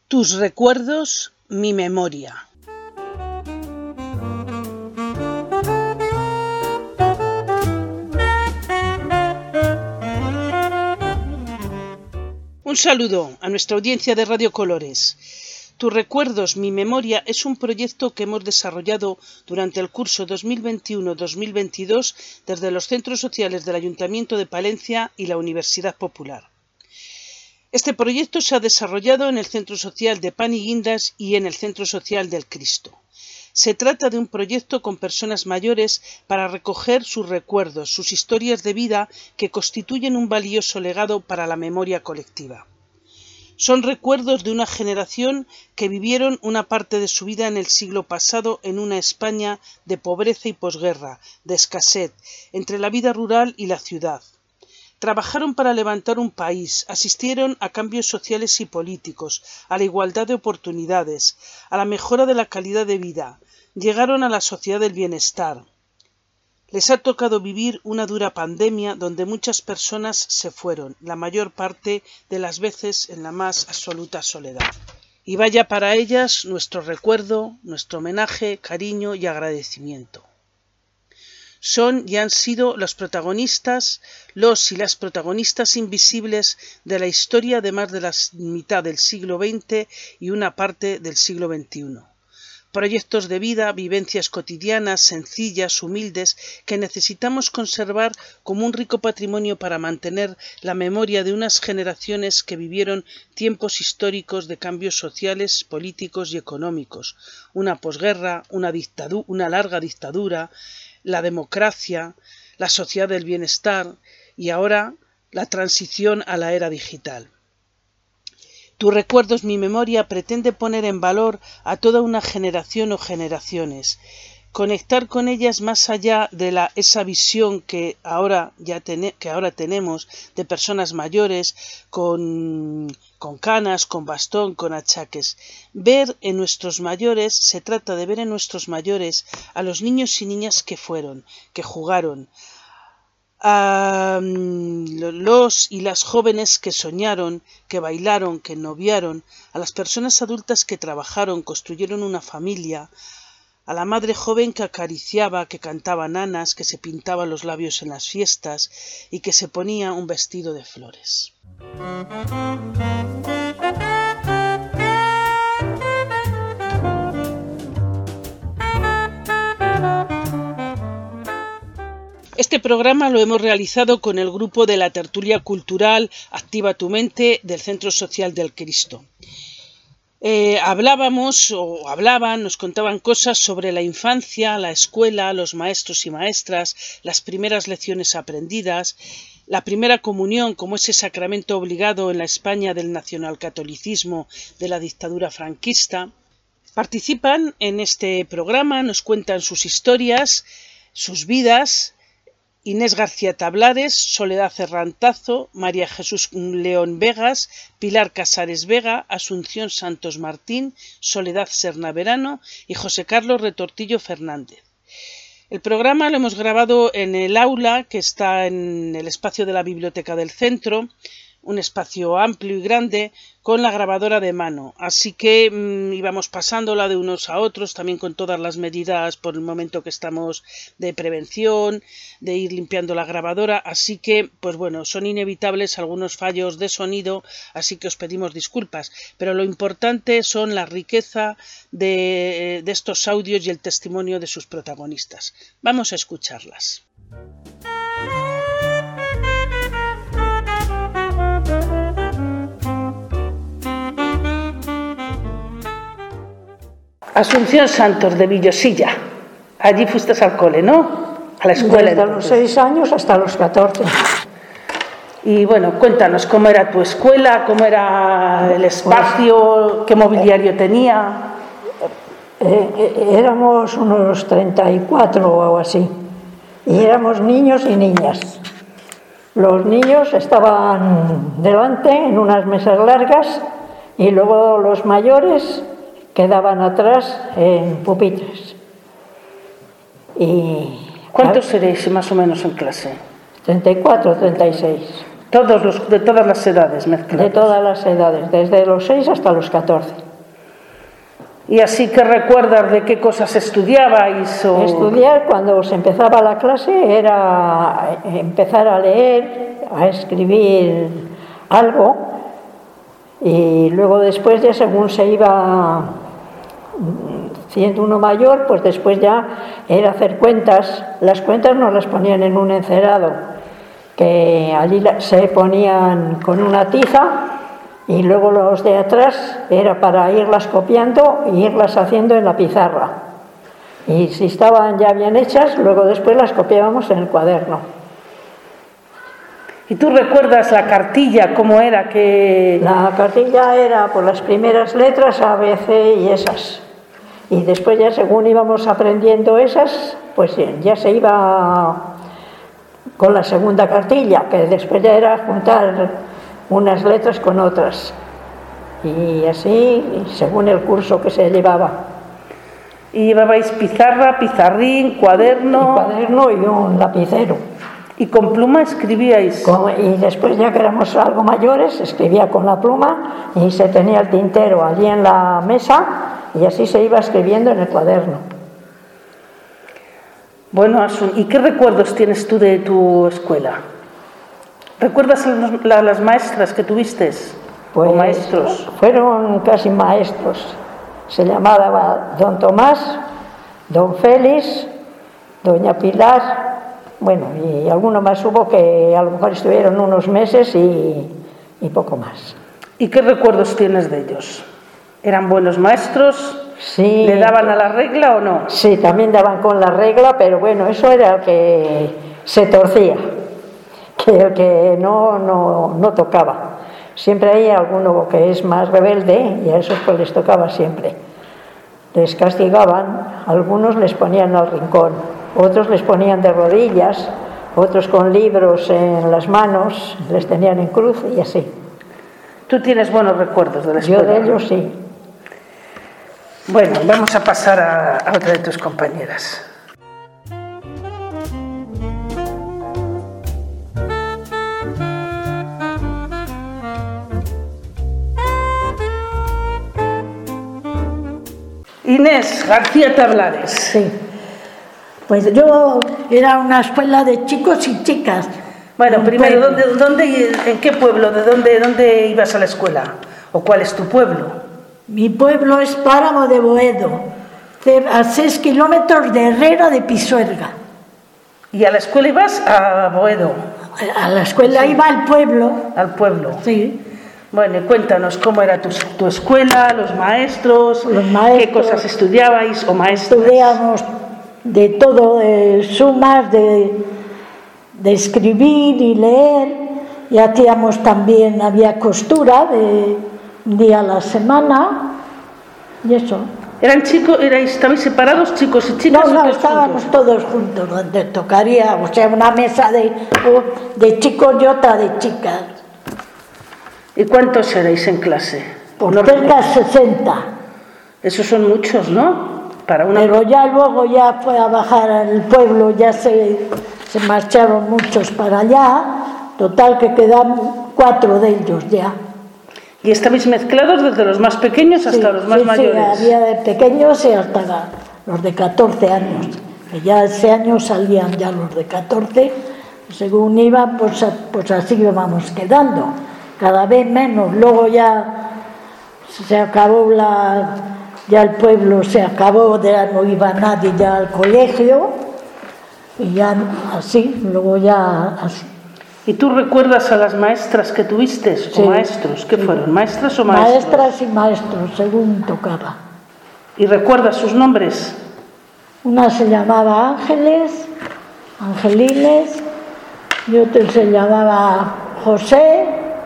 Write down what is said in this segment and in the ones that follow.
Tus recuerdos, mi memoria. Un saludo a nuestra audiencia de Radio Colores. Tus recuerdos, mi memoria es un proyecto que hemos desarrollado durante el curso 2021-2022 desde los centros sociales del Ayuntamiento de Palencia y la Universidad Popular. Este proyecto se ha desarrollado en el Centro Social de Pan y Guindas y en el Centro Social del Cristo. Se trata de un proyecto con personas mayores para recoger sus recuerdos, sus historias de vida que constituyen un valioso legado para la memoria colectiva. Son recuerdos de una generación que vivieron una parte de su vida en el siglo pasado en una España de pobreza y posguerra, de escasez, entre la vida rural y la ciudad. Trabajaron para levantar un país, asistieron a cambios sociales y políticos, a la igualdad de oportunidades, a la mejora de la calidad de vida, llegaron a la sociedad del bienestar. Les ha tocado vivir una dura pandemia donde muchas personas se fueron, la mayor parte de las veces en la más absoluta soledad. Y vaya para ellas nuestro recuerdo, nuestro homenaje, cariño y agradecimiento. Son y han sido los y las protagonistas invisibles de la historia de más de la mitad del siglo XX y una parte del siglo XXI. Proyectos de vida, vivencias cotidianas, sencillas, humildes, que necesitamos conservar como un rico patrimonio para mantener la memoria de unas generaciones que vivieron tiempos históricos de cambios sociales, políticos y económicos, una posguerra, una larga dictadura, la democracia, la sociedad del bienestar y ahora la transición a la era digital. Tus recuerdos, mi memoria pretende poner en valor a toda una generación o generaciones, conectar con ellas más allá de esa visión que ahora tenemos de personas mayores con canas, con bastón, con achaques. Se trata de ver en nuestros mayores a los niños y niñas que fueron, que jugaron, a los y las jóvenes que soñaron, que bailaron, que noviaron, a las personas adultas que trabajaron, construyeron una familia, a la madre joven que acariciaba, que cantaba nanas, que se pintaba los labios en las fiestas y que se ponía un vestido de flores. Este programa lo hemos realizado con el grupo de la tertulia cultural Activa tu mente del Centro Social del Cristo. Nos contaban cosas sobre la infancia, la escuela, los maestros y maestras, las primeras lecciones aprendidas, la primera comunión como ese sacramento obligado en la España del nacionalcatolicismo de la dictadura franquista. Participan en este programa, nos cuentan sus historias, sus vidas. Inés García Tablares, Soledad Herrantazo, María Jesús León Vegas, Pilar Casares Vega, Asunción Santos Martín, Soledad Serna-Verano y José Carlos Retortillo Fernández. El programa lo hemos grabado en el aula que está en el espacio de la biblioteca del centro, un espacio amplio y grande con la grabadora de mano, así que íbamos pasándola de unos a otros, también con todas las medidas por el momento que estamos de prevención, de ir limpiando la grabadora, así que pues bueno, son inevitables algunos fallos de sonido, así que os pedimos disculpas, pero lo importante son la riqueza de estos audios y el testimonio de sus protagonistas. Vamos a escucharlas. Asunción Santos de Villosilla. Allí fuiste al cole, ¿no? A la escuela. Desde los 6 años hasta los 14. Y bueno, cuéntanos cómo era tu escuela, cómo era el espacio, qué mobiliario tenía. Éramos unos 34 o así. Y éramos niños y niñas. Los niños estaban delante en unas mesas largas y luego los mayores quedaban atrás en pupitres. ¿Cuántos seréis más o menos en clase? 34, 36. De todas las edades mezcladas. De todas las edades, desde los 6 hasta los 14. ¿Y así que recuerdas de qué cosas estudiabais? Estudiar, cuando se empezaba la clase, era empezar a leer, a escribir algo, y luego después ya según se iba siendo uno mayor, pues después ya era hacer cuentas. Las cuentas nos las ponían en un encerado, que allí se ponían con una tiza, y luego los de atrás era para irlas copiando y irlas haciendo en la pizarra. Y si estaban ya bien hechas, luego después las copiábamos en el cuaderno. ¿Y tú recuerdas la cartilla, cómo era? La cartilla era por las primeras letras, A, B, C y esas. Y después ya según íbamos aprendiendo esas, pues ya se iba con la segunda cartilla, que después ya era juntar unas letras con otras. Y así, según el curso que se llevaba. ¿Y llevabais pizarra, pizarrín, cuaderno? Un cuaderno y un lapicero. ¿Y con pluma escribíais? Y después, ya que éramos algo mayores, escribía con la pluma y se tenía el tintero allí en la mesa y así se iba escribiendo en el cuaderno. Bueno, Asun, ¿y qué recuerdos tienes tú de tu escuela? ¿Recuerdas a las maestras que tuviste? Pues, ¿o maestros? Fueron casi maestros. Se llamaba don Tomás, don Félix, doña Pilar. Bueno, y alguno más hubo que a lo mejor estuvieron unos meses y poco más. ¿Y qué recuerdos tienes de ellos? ¿Eran buenos maestros? Sí. ¿Le daban a la regla o no? Sí, también daban con la regla, pero bueno, eso era el que se torcía, que el que no tocaba. Siempre hay alguno que es más rebelde y a esos pues les tocaba siempre. Les castigaban, algunos les ponían al rincón, otros les ponían de rodillas, otros con libros en las manos, les tenían en cruz y así. ¿Tú tienes buenos recuerdos de la escuela? Yo de ellos sí. Bueno, vamos a pasar a otra de tus compañeras. Inés García Tablares. Sí. Pues yo era una escuela de chicos y chicas. Bueno, primero, ¿en qué pueblo? ¿De dónde ibas a la escuela? ¿O cuál es tu pueblo? Mi pueblo es Páramo de Boedo, a 6 kilómetros de Herrera de Pisuerga. ¿Y a la escuela ibas a Boedo? A la escuela iba al pueblo. Al pueblo. Sí. Bueno, y cuéntanos cómo era tu escuela, los maestros, qué cosas estudiabais o maestras. Estudiamos de todo, de sumas, de escribir y leer, y hacíamos también, había costura de un día a la semana, y eso. ¿Estabais separados, chicos y chicas? No, estábamos todos juntos, donde tocaría, o sea, una mesa de chicos y otra de chicas. ¿Y cuántos erais en clase? Pues cerca de 60. Esos son muchos, ¿no? Pero ya luego ya fue a bajar al pueblo, ya se marcharon muchos para allá, total que quedan 4 de ellos ya. ¿Y estabais mezclados desde los más pequeños hasta los más mayores? Sí, había de pequeños y hasta los de 14 años. Que ya ese año salían ya los de 14, según iban, pues así íbamos quedando, cada vez menos. Luego ya se acabó ya el pueblo se acabó, ya no iba nadie ya al colegio, y ya así, luego ya así. ¿Y tú recuerdas a las maestras que tuviste o maestros? ¿Qué fueron, maestras o maestros? Maestras y maestros, según tocaba. ¿Y recuerdas sus nombres? Una se llamaba Ángeles, Angelines, y otro se llamaba José,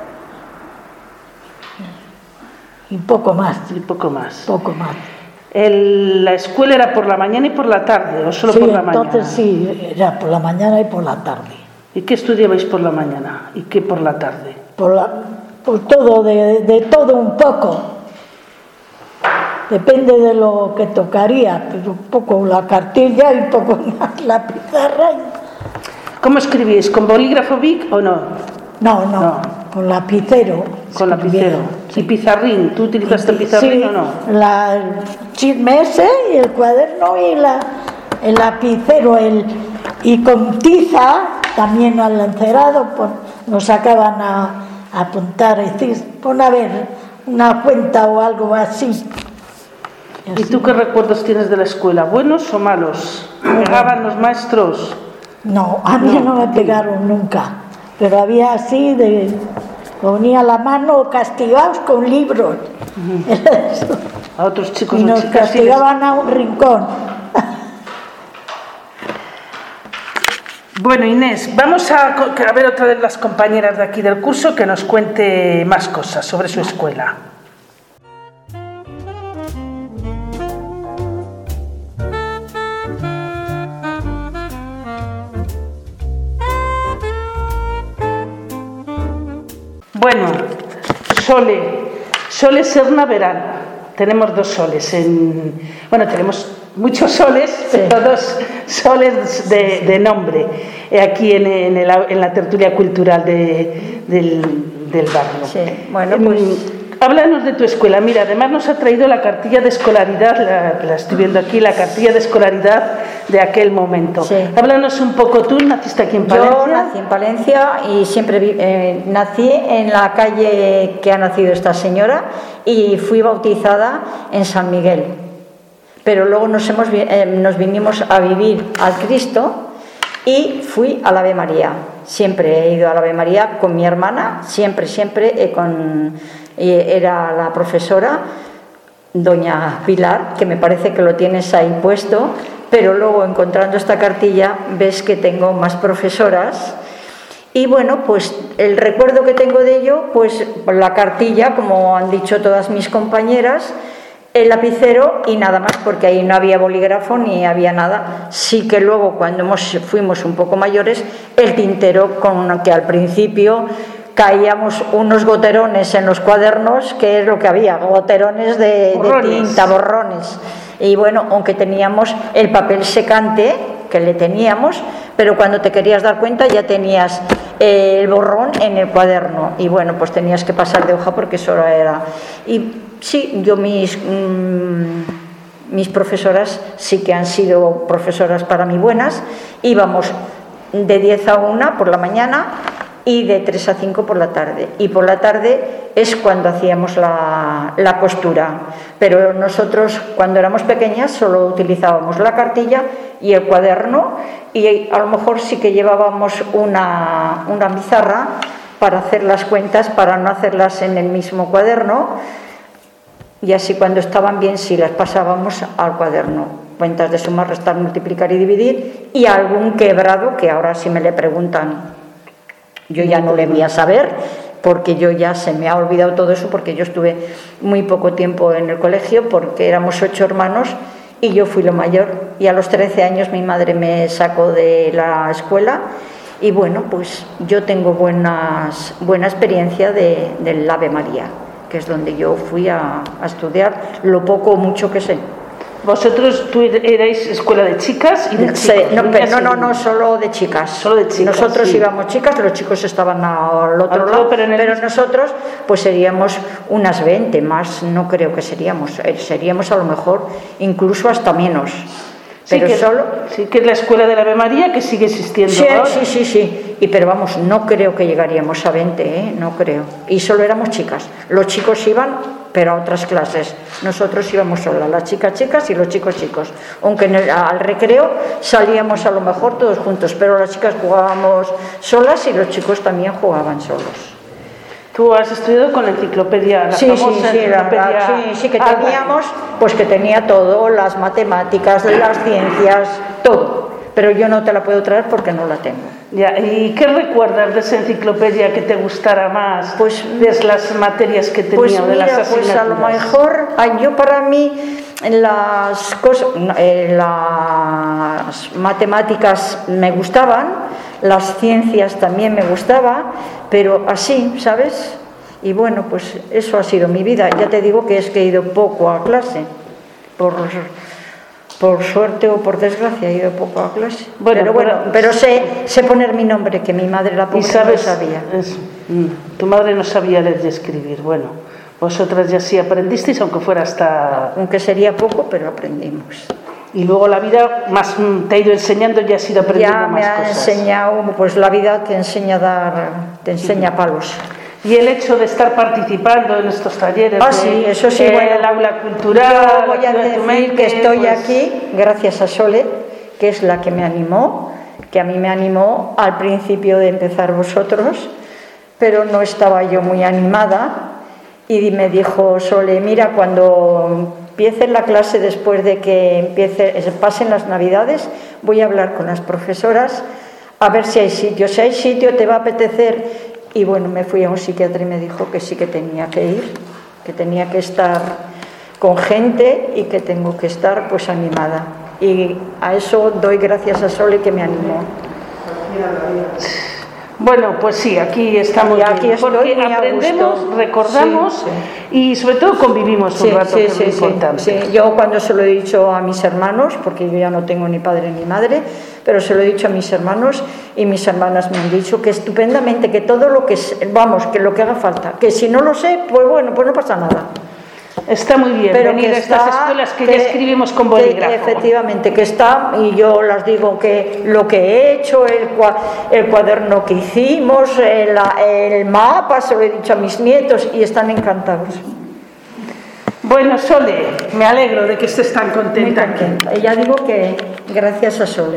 y poco más. Y poco más. Poco más. ¿La escuela era por la mañana y por la tarde o solo por la mañana? Entonces sí, era por la mañana y por la tarde. ¿Y qué estudiabais por la mañana y qué por la tarde? Por todo, de todo un poco. Depende de lo que tocaría, pero un poco la cartilla y un poco más la pizarra. ¿Cómo escribíais? ¿Con bolígrafo Bic o no? No, con lapicero. Con lapicero. ¿Y pizarrín? ¿Tú utilizaste el pizarrín o no? El chisme ese y el cuaderno y el lapicero. Y con tiza, también al encerado, nos sacaban a apuntar, es decir, pon a ver una cuenta o algo así. ¿Y tú qué recuerdos tienes de la escuela? ¿Buenos o malos? ¿Pegaban los maestros? No, a mí no me pegaron nunca, pero había así ponía la mano castigados con libros. A otros chicos y nos castigaban a un rincón. Bueno, Inés, vamos a ver otra de las compañeras de aquí del curso que nos cuente más cosas sobre su escuela. Bueno, Sole Serna Verán. Tenemos dos soles. Tenemos muchos soles, sí, pero dos soles de nombre aquí en la tertulia cultural del barrio. Sí, bueno, pues... Háblanos de tu escuela. Mira, además nos ha traído la cartilla de escolaridad, la estoy viendo aquí, la cartilla de escolaridad de aquel momento. Sí. Háblanos un poco, ¿tú naciste aquí en Palencia? Yo nací en Palencia y siempre nací en la calle que ha nacido esta señora y fui bautizada en San Miguel. Pero luego nos vinimos a vivir al Cristo y fui a la Ave María. Siempre he ido a la Ave María con mi hermana, siempre, era la profesora, doña Pilar, que me parece que lo tienes ahí puesto, pero luego encontrando esta cartilla ves que tengo más profesoras. Y bueno, pues el recuerdo que tengo de ello, pues la cartilla, como han dicho todas mis compañeras, el lapicero y nada más, porque ahí no había bolígrafo ni había nada. Sí que luego, cuando fuimos un poco mayores, el tintero, con que al principio caíamos unos goterones en los cuadernos, que es lo que había, goterones de tinta, borrones. Y bueno, aunque teníamos el papel secante, que le teníamos, pero cuando te querías dar cuenta ya tenías el borrón en el cuaderno. Y bueno, pues tenías que pasar de hoja porque solo era... Y sí, yo mis profesoras sí que han sido profesoras para mí buenas. Íbamos de 10 a 1 por la mañana y de 3 a 5 por la tarde. Y por la tarde es cuando hacíamos la costura. Pero nosotros, cuando éramos pequeñas, solo utilizábamos la cartilla y el cuaderno, y a lo mejor sí que llevábamos una pizarra para hacer las cuentas, para no hacerlas en el mismo cuaderno, y así cuando estaban bien sí las pasábamos al cuaderno. Cuentas de sumar, restar, multiplicar y dividir, y algún quebrado que ahora si me le preguntan yo ya no le voy a saber, porque yo ya se me ha olvidado todo eso, porque yo estuve muy poco tiempo en el colegio, porque éramos 8 hermanos y yo fui lo mayor, y a los 13 años mi madre me sacó de la escuela. Y bueno, pues yo tengo buena experiencia del Ave María, que es donde yo fui a estudiar lo poco o mucho que sé. ¿Vosotros, tú erais escuela de chicas y de chicos? No, solo de chicas. Solo de chicas. Nosotros sí. Íbamos chicas, los chicos estaban al otro lado, pero nosotros pues seríamos unas 20, más no creo que seríamos a lo mejor incluso hasta menos. Pero sí que es la escuela de la Ave María, que sigue existiendo. Sí, ahora. Sí. Pero vamos, no creo que llegaríamos a 20, no creo. Y solo éramos chicas. Los chicos iban, pero a otras clases. Nosotros íbamos solas, las chicas y los chicos. Aunque al recreo salíamos a lo mejor todos juntos, pero las chicas jugábamos solas y los chicos también jugaban solos. ¿Tú has estudiado con la enciclopedia? Sí, que teníamos, pues que tenía todo, las matemáticas, las ciencias, todo. Pero yo no te la puedo traer porque no la tengo. Ya, ¿y qué recuerdas de esa enciclopedia que te gustara más? Pues de las materias que tenía, pues de mira, las asignaturas. Pues a lo mejor, yo para mí las matemáticas me gustaban, las ciencias también me gustaban, pero así, ¿sabes? Y bueno, pues eso ha sido mi vida. Ya te digo que es que he ido poco a clase, Por suerte o por desgracia he ido poco a clase. Bueno, pero sé poner mi nombre, que mi madre la pobre no sabía. Tu madre no sabía leer y escribir. Bueno, vosotras ya sí aprendisteis, aunque fuera hasta... Aunque sería poco, pero aprendimos. Y luego la vida más te ha ido enseñando y has ido aprendiendo más cosas. Ya me ha enseñado, pues la vida te enseña palos. Y el hecho de estar participando en estos talleres, sí, eso sí, bueno, el aula cultural, yo voy a decir que estoy aquí gracias a Sole, que es la que me animó, que a mí me animó al principio de empezar vosotros, pero no estaba yo muy animada, y me dijo Sole, mira, cuando empiece la clase, después de que pasen las Navidades, voy a hablar con las profesoras a ver si hay sitio. Si hay sitio, te va a apetecer. Y bueno, me fui a un psiquiatra y me dijo que sí que tenía que ir, que tenía que estar con gente y que tengo que estar pues animada. Y a eso doy gracias a Sole, que me animó. Bueno, pues sí, aquí estamos, porque aprendemos, recordamos, y sobre todo convivimos un rato, que es lo importante. Sí. Yo cuando se lo he dicho a mis hermanos, porque yo ya no tengo ni padre ni madre, pero se lo he dicho a mis hermanos, y mis hermanas me han dicho que estupendamente, que todo lo que, que lo que haga falta, que si no lo sé, pues bueno, pues no pasa nada. Está muy bien, pero venir a estas escuelas que ya escribimos con bolígrafo. Efectivamente, que está, y yo las digo que lo que he hecho, el cuaderno que hicimos, el mapa, se lo he dicho a mis nietos y están encantados. Bueno, Sole, me alegro de que estés tan contenta aquí. Ya digo que gracias a Sole.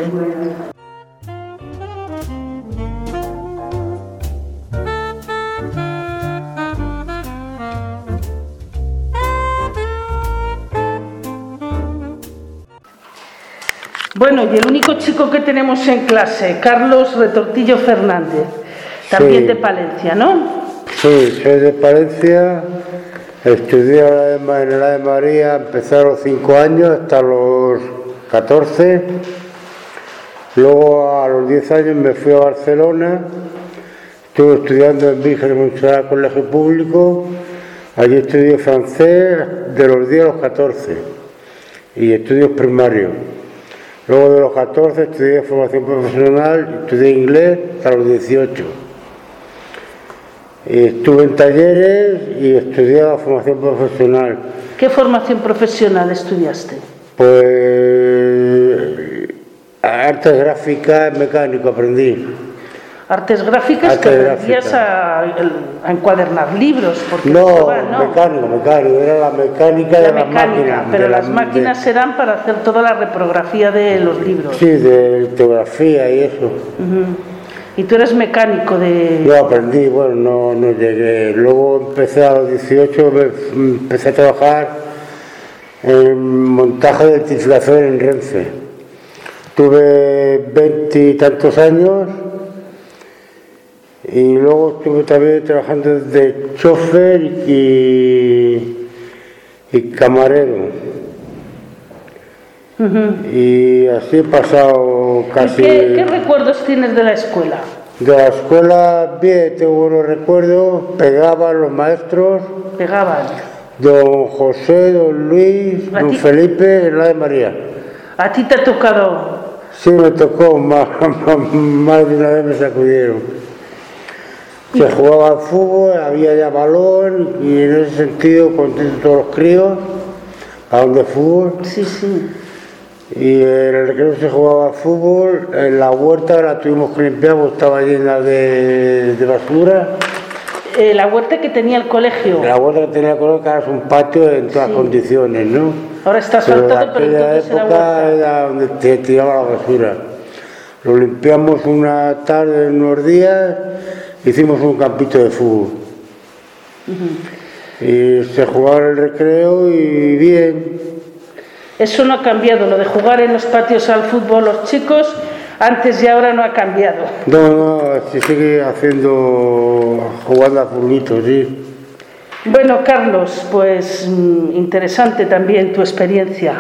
Bueno, y el único chico que tenemos en clase, Carlos Retortillo Fernández, también de Palencia, ¿no? Sí, soy de Palencia, estudié en el Ave María, empecé a los 5 años hasta los 14, luego a los 10 años me fui a Barcelona, estuve estudiando en Virgen de Montserrat Colegio Público, allí estudié francés de los 10 a los 14 y estudios primarios. Luego de los 14 estudié formación profesional, estudié inglés hasta los 18. Estuve en talleres y estudié la formación profesional. ¿Qué formación profesional estudiaste? Pues artes gráficas, mecánico aprendí. Artes gráficas, que aprendías a encuadernar libros. Porque no, mecánico, era la mecánica de las máquinas. Pero las máquinas serán para hacer toda la reprografía de los libros. Sí, de litografía y eso. ¿Y tú eres mecánico de...? Yo aprendí, bueno, no llegué. Luego empecé a los 18, empecé a trabajar en montaje de identificación en Renfe. Tuve 20 y tantos años. Y luego estuve también trabajando de chofer y camarero. Y así he pasado casi... ¿Qué recuerdos tienes de la escuela? De la escuela, bien, tengo buenos recuerdos. Pegaban los maestros. Pegaban. Don José, don Luis, don Felipe, el Ave María. ¿A ti te ha tocado? Sí, me tocó, más de una vez me sacudieron. Se jugaba al fútbol, había ya balón y en ese sentido contentos todos los críos, balón de fútbol. Sí. Y en el recreo se jugaba al fútbol, en la huerta la tuvimos que limpiar porque estaba llena de basura. La huerta que tenía el colegio. La huerta que tenía el colegio, que ahora es un patio en todas condiciones, ¿no? Ahora está asfaltado, pero entonces era huerta. Era donde te tiraba la basura. Lo limpiamos una tarde, unos días. Hicimos un campito de fútbol y se jugaba en el recreo y bien. Eso no ha cambiado, lo de jugar en los patios al fútbol los chicos, antes y ahora no ha cambiado. No, se sigue jugando a futbolito, sí. Bueno, Carlos, pues interesante también tu experiencia.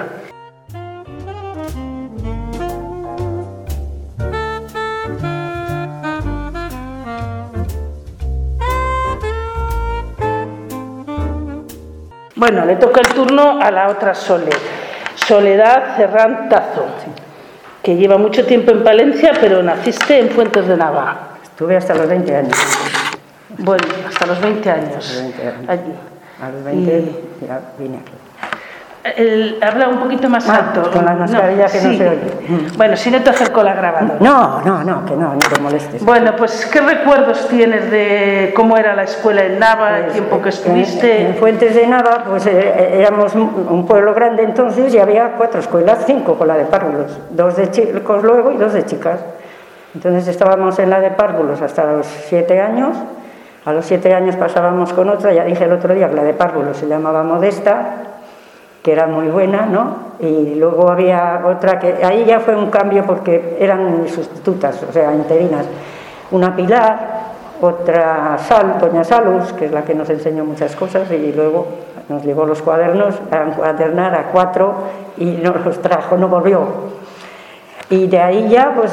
Bueno, le toca el turno a la otra Sole. Soledad Ferran Tazo, que lleva mucho tiempo en Palencia, pero naciste en Fuentes de Nava. Estuve hasta los 20 años. Bueno, hasta los 20 años. Hasta los 20 años. Allí. A los 20 ya vine aquí. Habla un poquito más alto. Con la mascarilla que no se oye. Bueno, si no te acerco la grabadora. No, que no te molestes. Bueno, pues ¿qué recuerdos tienes de cómo era la escuela en Nava, el tiempo que estuviste? En Fuentes de Nava, pues éramos un pueblo grande entonces y había 4 escuelas, 5 con la de párvulos, 2 de chicos luego y 2 de chicas. Entonces estábamos en la de párvulos hasta los 7 años. A los 7 años pasábamos con otra, ya dije el otro día que la de párvulos se llamaba Modesta, que era muy buena, ¿no? Y luego había otra que ahí ya fue un cambio porque eran sustitutas, o sea, interinas. Una Pilar, otra Doña Salus, que es la que nos enseñó muchas cosas, y luego nos llevó los cuadernos a encuadernar a 4 y nos los trajo, no volvió. Y de ahí ya, pues,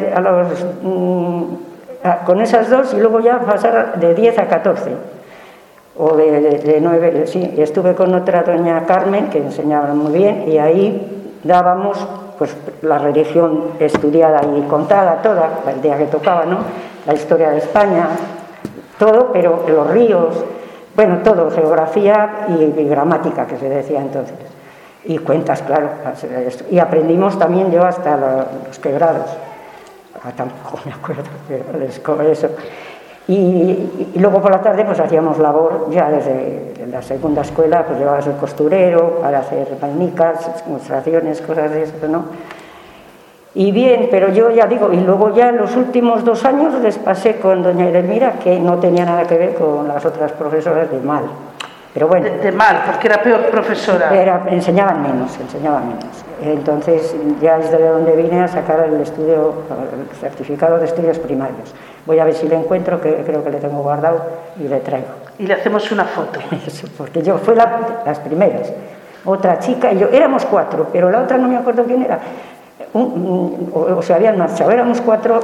con esas 2 y luego ya pasar de 10 a 14. O de 9, sí, y estuve con otra doña Carmen que enseñaba muy bien y ahí dábamos pues la religión estudiada y contada toda, el día que tocaba, ¿no? La historia de España, todo, pero los ríos, bueno, todo, geografía y gramática que se decía entonces, y cuentas, claro, y aprendimos también yo hasta los quebrados, tampoco me acuerdo, pero eso. Y luego por la tarde pues hacíamos labor ya desde la segunda escuela, pues llevabas el costurero para hacer vainicas, ilustraciones, cosas de eso, ¿no? Y bien, pero yo ya digo, y luego ya en los últimos 2 años les pasé con doña Edelmira, que no tenía nada que ver con las otras profesoras de mal. Pero bueno, de mal, porque era peor profesora. Enseñaban menos. Entonces ya es de donde vine a sacar el certificado de estudios primarios. Voy a ver si lo encuentro, que creo que le tengo guardado, y le traigo. Y le hacemos una foto. Eso, porque yo fui las primeras. Otra chica y yo, éramos 4, pero la otra no me acuerdo quién era. O se habían marchado, éramos 4,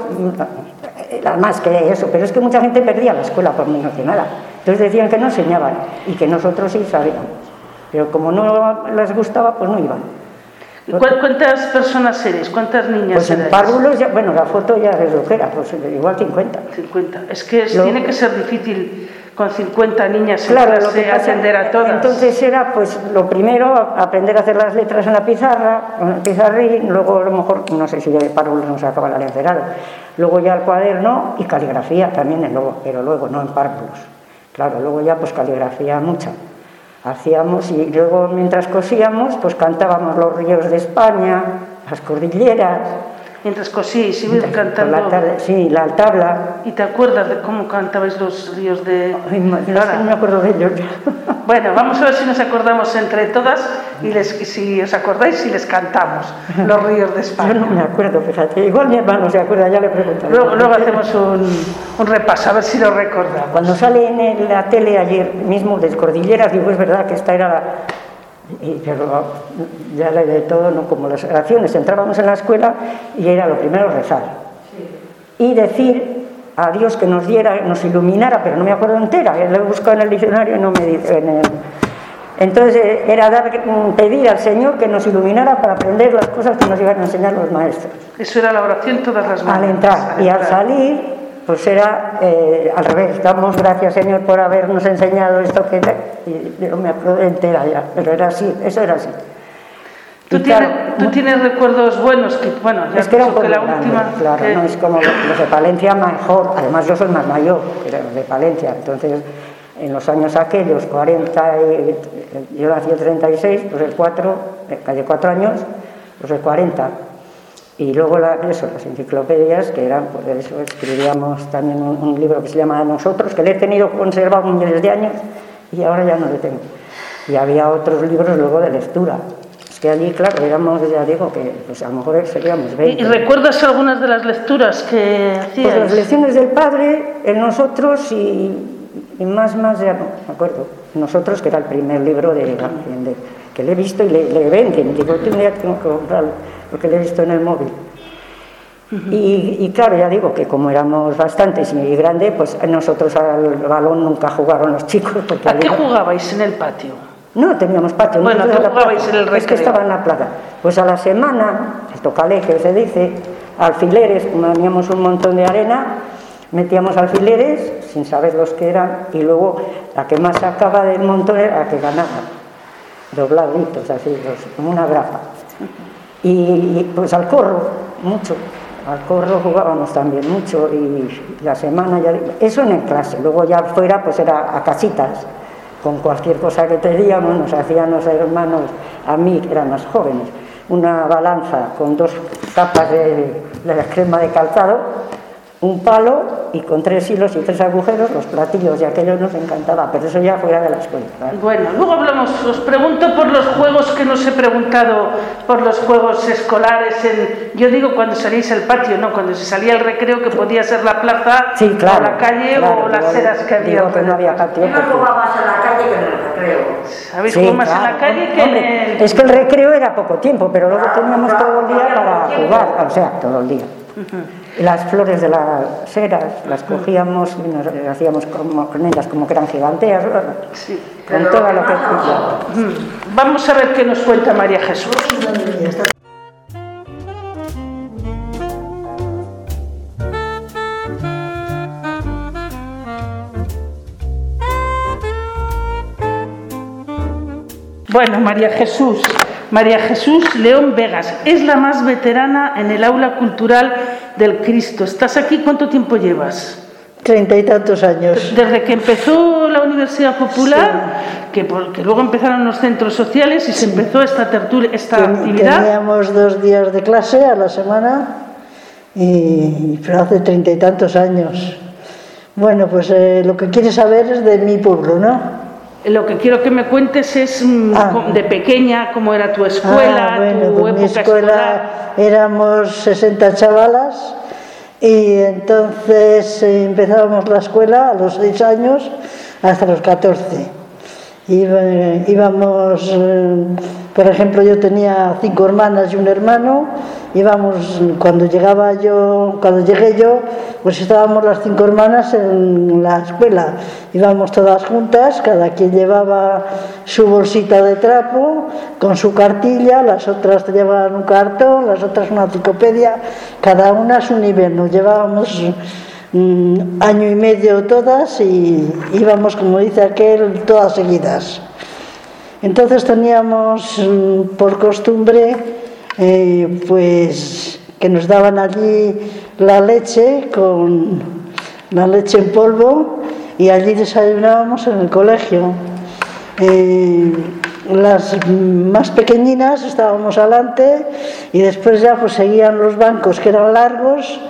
más que eso, pero es que mucha gente perdía la escuela por menos de nada. Entonces decían que no enseñaban y que nosotros sí sabíamos. Pero como no les gustaba, pues no iban. ¿Cuántas personas eres? ¿Cuántas niñas pues en eres? párvulos, ya, bueno, la foto ya es lo que era, pues igual 50. 50. Es que tiene que ser difícil con 50 niñas claro, lo que pasa, atender a todas. Entonces era, pues, lo primero, aprender a hacer las letras en la pizarra, en el pizarrín, luego a lo mejor, no sé si de párvulos no se acaba la lencerada, luego ya el cuaderno y caligrafía también, pero luego no en párvulos. Claro, luego ya pues caligrafía mucha. Hacíamos y luego mientras cosíamos pues cantábamos los ríos de España, las cordilleras. Mientras cosíais, ibais cantando. Sí, la tabla. ¿Y te acuerdas de cómo cantabais los ríos de...? Ay, no me acuerdo de ellos. Bueno, vamos a ver si nos acordamos entre todas y si os acordáis si les cantamos los ríos de España. Yo no me acuerdo, fíjate. Igual mi hermano se acuerda, ya le preguntaré. Luego hacemos un repaso, a ver si lo recordamos. Cuando sale en la tele ayer mismo de Cordilleras, digo, es verdad que esta era pero ya le de todo, no como las oraciones. Entrábamos en la escuela y era lo primero rezar. Y decir a Dios que nos diera, nos iluminara, pero no me acuerdo entera, lo he buscado en el diccionario y no me dice. Entonces era pedir al Señor que nos iluminara para aprender las cosas que nos iban a enseñar los maestros. Eso era la oración todas las mañanas. Al entrar y al salir, pues era al revés. Damos gracias, Señor, por habernos enseñado esto que yo me acuerdo entera ya, pero era así, eso era así. ¿Tú tienes recuerdos buenos? Que, bueno, ya es que era un poco que la grande, última... claro, no es como los de Palencia mejor, además yo soy más mayor que los de Palencia, entonces en los años aquellos, 40, yo nací en 36, pues de 4 años, pues de 40. Y luego las enciclopedias, que eran, pues de eso escribíamos también un libro que se llama Nosotros, que le he tenido conservado miles de años y ahora ya no le tengo. Y había otros libros luego de lectura. Es que allí, claro, éramos, ya digo, que pues a lo mejor seríamos 20. ¿Y recuerdas algunas de las lecturas que hacías? Pues las lecciones del Padre, el Nosotros y más ya no me acuerdo. Nosotros, que era el primer libro que le he visto y le venden. Digo, tengo que comprarlo, porque le he visto en el móvil. Y claro, ya digo que como éramos bastantes y grandes, pues nosotros al balón nunca jugaron los chicos. Porque ¿A qué jugabais en el patio? No teníamos patio. Bueno, nosotros tú jugabais en el recreo. Es que estaba en la plaza. Pues a la semana, el tocalé que se dice, alfileres, como teníamos un montón de arena, metíamos alfileres sin saber los que eran, y luego la que más sacaba del montón era la que ganaba, dobladitos así, como una grapa. Y pues al corro, mucho, al corro jugábamos también mucho, y la semana ya, eso en el clase, luego ya fuera pues era a casitas, con cualquier cosa que pedíamos, nos hacían los hermanos, a mí que eran más jóvenes, una balanza con 2 tapas de crema de calzado, un palo y con 3 hilos y 3 agujeros, los platillos, y aquello nos encantaba, pero eso ya fuera de la escuela, ¿vale? Bueno, luego hablamos, os pregunto por los juegos que nos he preguntado, por los juegos escolares, yo digo cuando salíais al patio, no, cuando se salía al recreo, que podía ser la plaza, sí, claro, o la calle, claro, o las eras que había. Digo que no había patio. Yo no jugaba más en la calle que en el recreo. ¿Habéis Sí, jugado más claro, en la calle que hombre, en el...? Es que el recreo era poco tiempo, pero luego teníamos todo el día para jugar, o sea, todo el día. Las flores de las eras las cogíamos y nos hacíamos con ellas como que eran giganteas, Sí. con todo lo que pillaba. Vamos a ver qué nos cuenta María Jesús. Bueno, María Jesús León Vegas, es la más veterana en el aula cultural del Cristo. ¿Estás aquí? ¿Cuánto tiempo llevas? 30 y tantos años. Desde que empezó la Universidad Popular, sí, que luego empezaron los centros sociales y se empezó esta actividad. Teníamos 2 días de clase a la semana, pero hace 30 y tantos años. Bueno, pues lo que quieres saber es de mi pueblo, ¿no? Lo que quiero que me cuentes es de pequeña, cómo era tu escuela, bueno, tu pues época mi escuela escolar. Éramos 60 chavalas y entonces empezábamos la escuela a los 6 años hasta los 14. Íbamos, por ejemplo, yo tenía 5 hermanas y un hermano. Cuando llegué yo, pues estábamos las 5 hermanas en la escuela. Íbamos todas juntas, cada quien llevaba su bolsita de trapo con su cartilla, las otras llevaban un cartón, las otras una enciclopedia, cada una a su nivel. Nos llevábamos año y medio todas y íbamos, como dice aquel, todas seguidas. Entonces teníamos por costumbre pues que nos daban allí la leche en polvo, y allí desayunábamos en el colegio. Las más pequeñinas estábamos adelante y después ya pues seguían los bancos, que eran largos,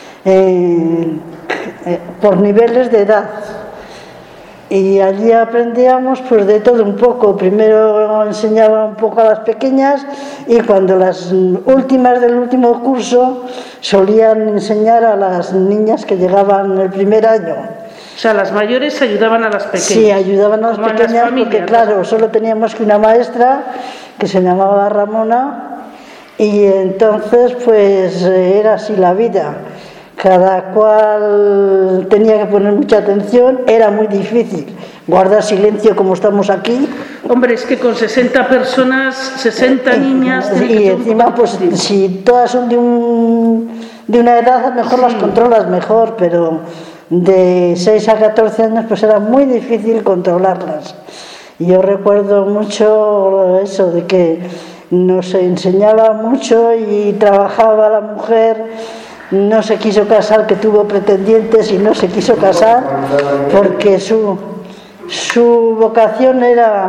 por niveles de edad. Y allí aprendíamos pues de todo un poco. Primero enseñaba un poco a las pequeñas, y cuando las últimas del último curso solían enseñar a las niñas que llegaban el primer año. O sea, las mayores ayudaban a las pequeñas. Sí, ayudaban a las pequeñas, las familias, porque claro, solo teníamos que una maestra que se llamaba Ramona, y entonces pues era así la vida. Cada cual tenía que poner mucha atención, era muy difícil guardar silencio como estamos aquí. Hombre, es que con 60 personas, 60 niñas... Y encima, pues si todas son de una edad, mejor las controlas mejor, pero de 6 a 14 años pues era muy difícil controlarlas. Y yo recuerdo mucho eso, de que nos enseñaba mucho y trabajaba la mujer. No se quiso casar, que tuvo pretendientes y no se quiso casar porque su vocación era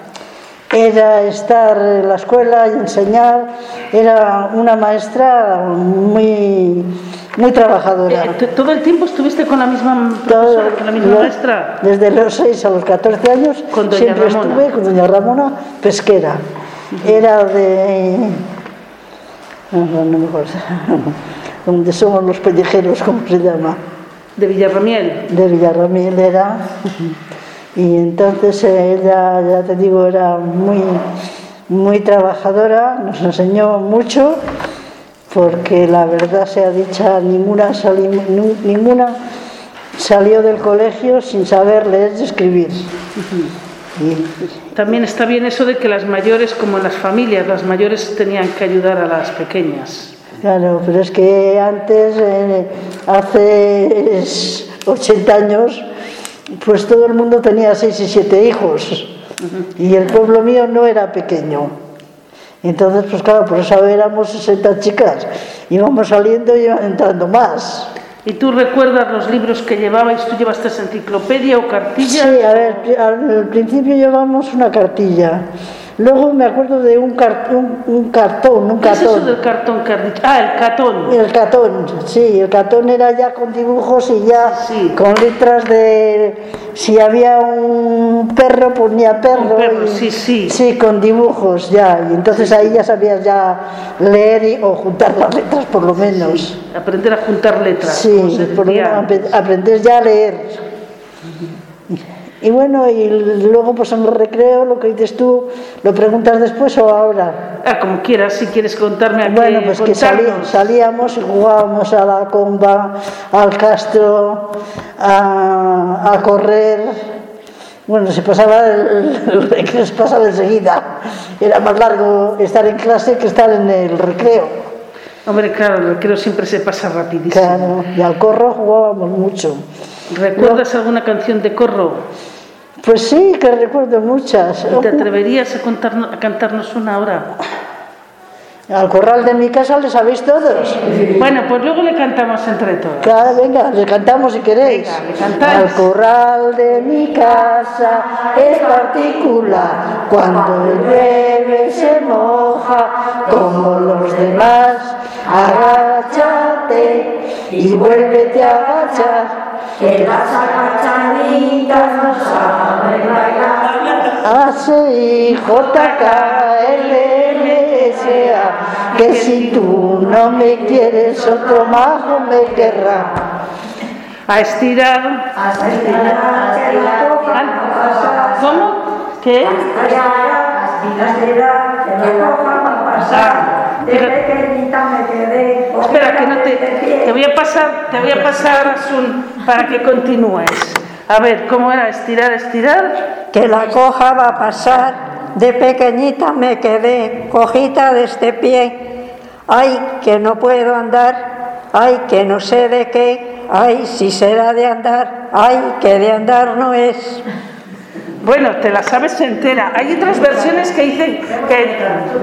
estar en la escuela y enseñar. Era una maestra muy trabajadora. ¿Todo el tiempo estuviste con la misma profesora, con la misma maestra? Desde los 6 a los 14 años siempre estuve con doña Ramona Pesquera. Era de... no me acuerdo. Donde somos los pellejeros, ¿cómo se llama? De Villarramiel. De Villarramiel era. Y entonces ella, ya te digo, era muy trabajadora, nos enseñó mucho, porque la verdad sea dicha, ninguna salió del colegio sin saber leer y escribir. También está bien eso de que las mayores, como en las familias, las mayores tenían que ayudar a las pequeñas. Claro, pero es que antes, hace 80 años, pues todo el mundo tenía 6 y 7 hijos. Y el pueblo mío no era pequeño. Entonces, pues claro, por eso éramos 60 chicas. Íbamos saliendo y iban entrando más. ¿Y tú recuerdas los libros que llevabais? ¿Tú llevaste enciclopedia o cartilla? Sí, a ver, al principio llevamos una cartilla. Luego me acuerdo de un cartón. ¿Qué es eso del cartón que has dicho? Ah, el catón. El catón, sí, el catón era ya con dibujos y ya Sí. con letras de... Si había un perro, ponía perro. Un perro, y, sí. Sí, con dibujos ya. Y entonces ahí ya sabías ya leer o juntar las letras por lo menos. Sí. Aprender a juntar letras. como Sí, se por lo decía menos antes. aprender ya a leer. Y bueno, y luego pues en el recreo, lo que dices tú, ¿lo preguntas después o ahora? Ah, como quieras, si quieres contarme aquí. Bueno, pues que salíamos y jugábamos a la comba, al castro, a correr. Bueno, se pasaba el recreo se pasaba enseguida. Era más largo estar en clase que estar en el recreo. Hombre, claro, el recreo siempre se pasa rapidísimo. Claro, y al corro jugábamos mucho. ¿Recuerdas alguna canción de corro? Pues sí, que recuerdo muchas. ¿Te atreverías a cantarnos una ahora? Al corral de mi casa le sabéis todos. Bueno, pues luego le cantamos entre todos. Claro, venga, le cantamos si queréis. Venga, le cantáis. Al corral de mi casa es particular, cuando llueve se moja como los demás. Agáchate y vuélvete a agachar, que las agachaditas no saben bailar. A-C-I-J-K-L-M-S-A, que si tú no me quieres, otro majo me querrá. A estirar. ¿Cómo? ¿Qué? Espera, que no te voy a pasar, Asun, para que continúes. A ver, ¿cómo era? Estirar, estirar. Que la coja va a pasar, de pequeñita me quedé, cojita de este pie. Ay, que no puedo andar, ay, que no sé de qué, ay, si será de andar, ay, que de andar no es. Bueno, te la sabes entera. Hay otras versiones que dicen que...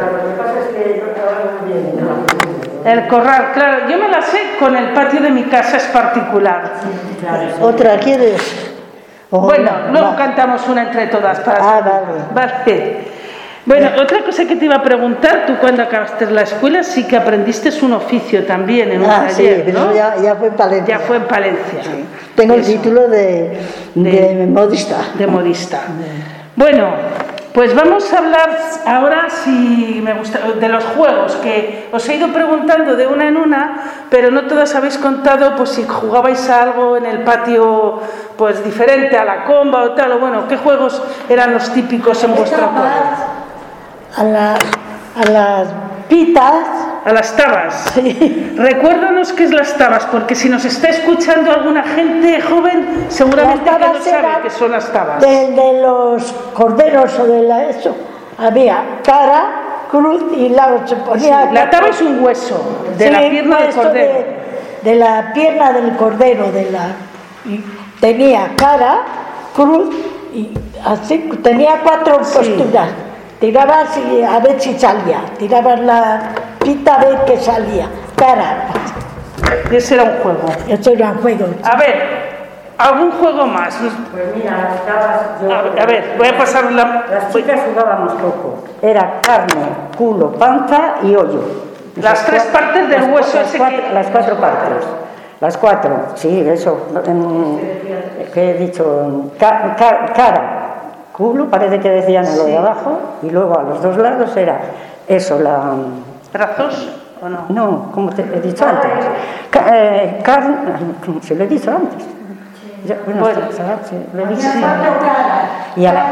El corral, claro, yo me la sé con el patio de mi casa, es particular. ¿Otra quieres? Bueno, luego cantamos una entre todas para... Vale. Bueno, otra cosa que te iba a preguntar, tú cuando acabaste la escuela sí que aprendiste un oficio también en un taller, sí, pero ¿no? ya fue en Palencia. Ya fue en Palencia. Sí. Tengo el título de modista. De modista. Bueno, pues vamos a hablar ahora, si me gusta, de los juegos, que os he ido preguntando de una en una, pero no todas habéis contado pues si jugabais a algo en el patio pues diferente, a la comba o tal, o bueno, ¿qué juegos eran los típicos en vuestro pueblo? A las pitas. A las tabas. Sí. Recuérdanos qué es las tabas, porque si nos está escuchando alguna gente joven, seguramente que no sabe qué son las tabas. De los corderos o de eso, había cara, cruz y luego se ponía... La taba es un hueso de la pierna del cordero. De la pierna del cordero, y tenía cara, cruz y así, tenía 4 posturas. Tirabas y a ver si salía, tirabas la pita a ver que salía, cara. Ese era un juego. Eso era un juego. A ver, ¿algún juego más? Pues mira, las tabas... A ver, voy a pasar la... Las chicas jugábamos poco. Era carne, culo, panza y hoyo. Las 3 partes del hueso ese que... Las 4 partes. Las 4, sí, eso. ¿Qué he dicho? Cara. Culo, parece que decían en lo de abajo, y luego a los 2 lados era eso, ¿Brazos o no? No, como te he dicho antes. Carne, como se lo he dicho antes. Bueno, sí, lo he dicho. Y a la...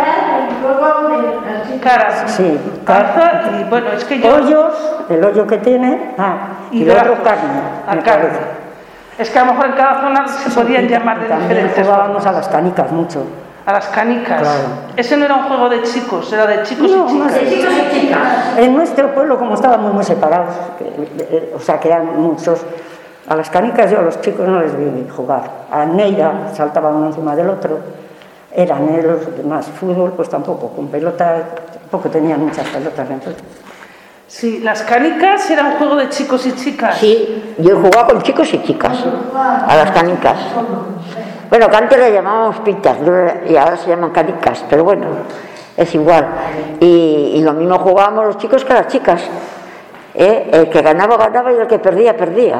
Caras. Sí, Panza y bueno, es que yo... Hoyos, el hoyo que tiene, y luego brazos. carne. Es que a lo mejor en cada zona se podían llamar de También diferentes jugábamos formas. a las canicas mucho. A las canicas. Claro. Ese no era un juego de chicos, era de chicos y chicas. De chicos y chicas. En nuestro pueblo, como estábamos muy separados, o sea, que eran muchos, a las canicas yo a los chicos no les vi jugar. A Neira saltaban uno encima del otro. Eran los demás. Fútbol, pues tampoco. Con pelota, tampoco tenían muchas pelotas. Entonces. Sí, las canicas era un juego de chicos y chicas. Sí, yo jugaba con chicos y chicas, a las canicas. Bueno, que antes le llamábamos pitas y ahora se llaman canicas, pero bueno, es igual. Y lo mismo jugábamos los chicos que las chicas. El que ganaba, ganaba y el que perdía, perdía.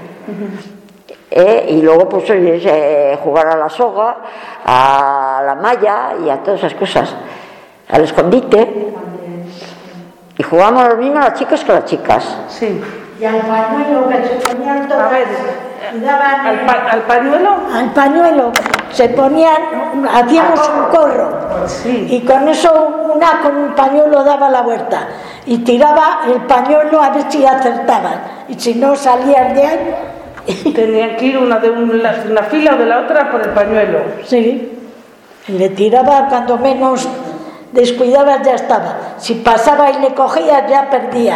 Y luego pues jugar a la soga, a la malla y a todas esas cosas, al escondite. Y jugábamos lo mismo las chicas que las chicas. Sí. Y al pañuelo que se ponían todas. A ver, ¿al pañuelo? Al pañuelo se ponían, hacíamos un corro. Sí. Y con eso una con un pañuelo daba la vuelta. Y tiraba el pañuelo a ver si acertaban. Y si no salían de ahí. Tenían que ir una de una fila o de la otra por el pañuelo. Sí. Y le tiraba cuando menos descuidabas ya estaba. Si pasaba y le cogías ya perdía.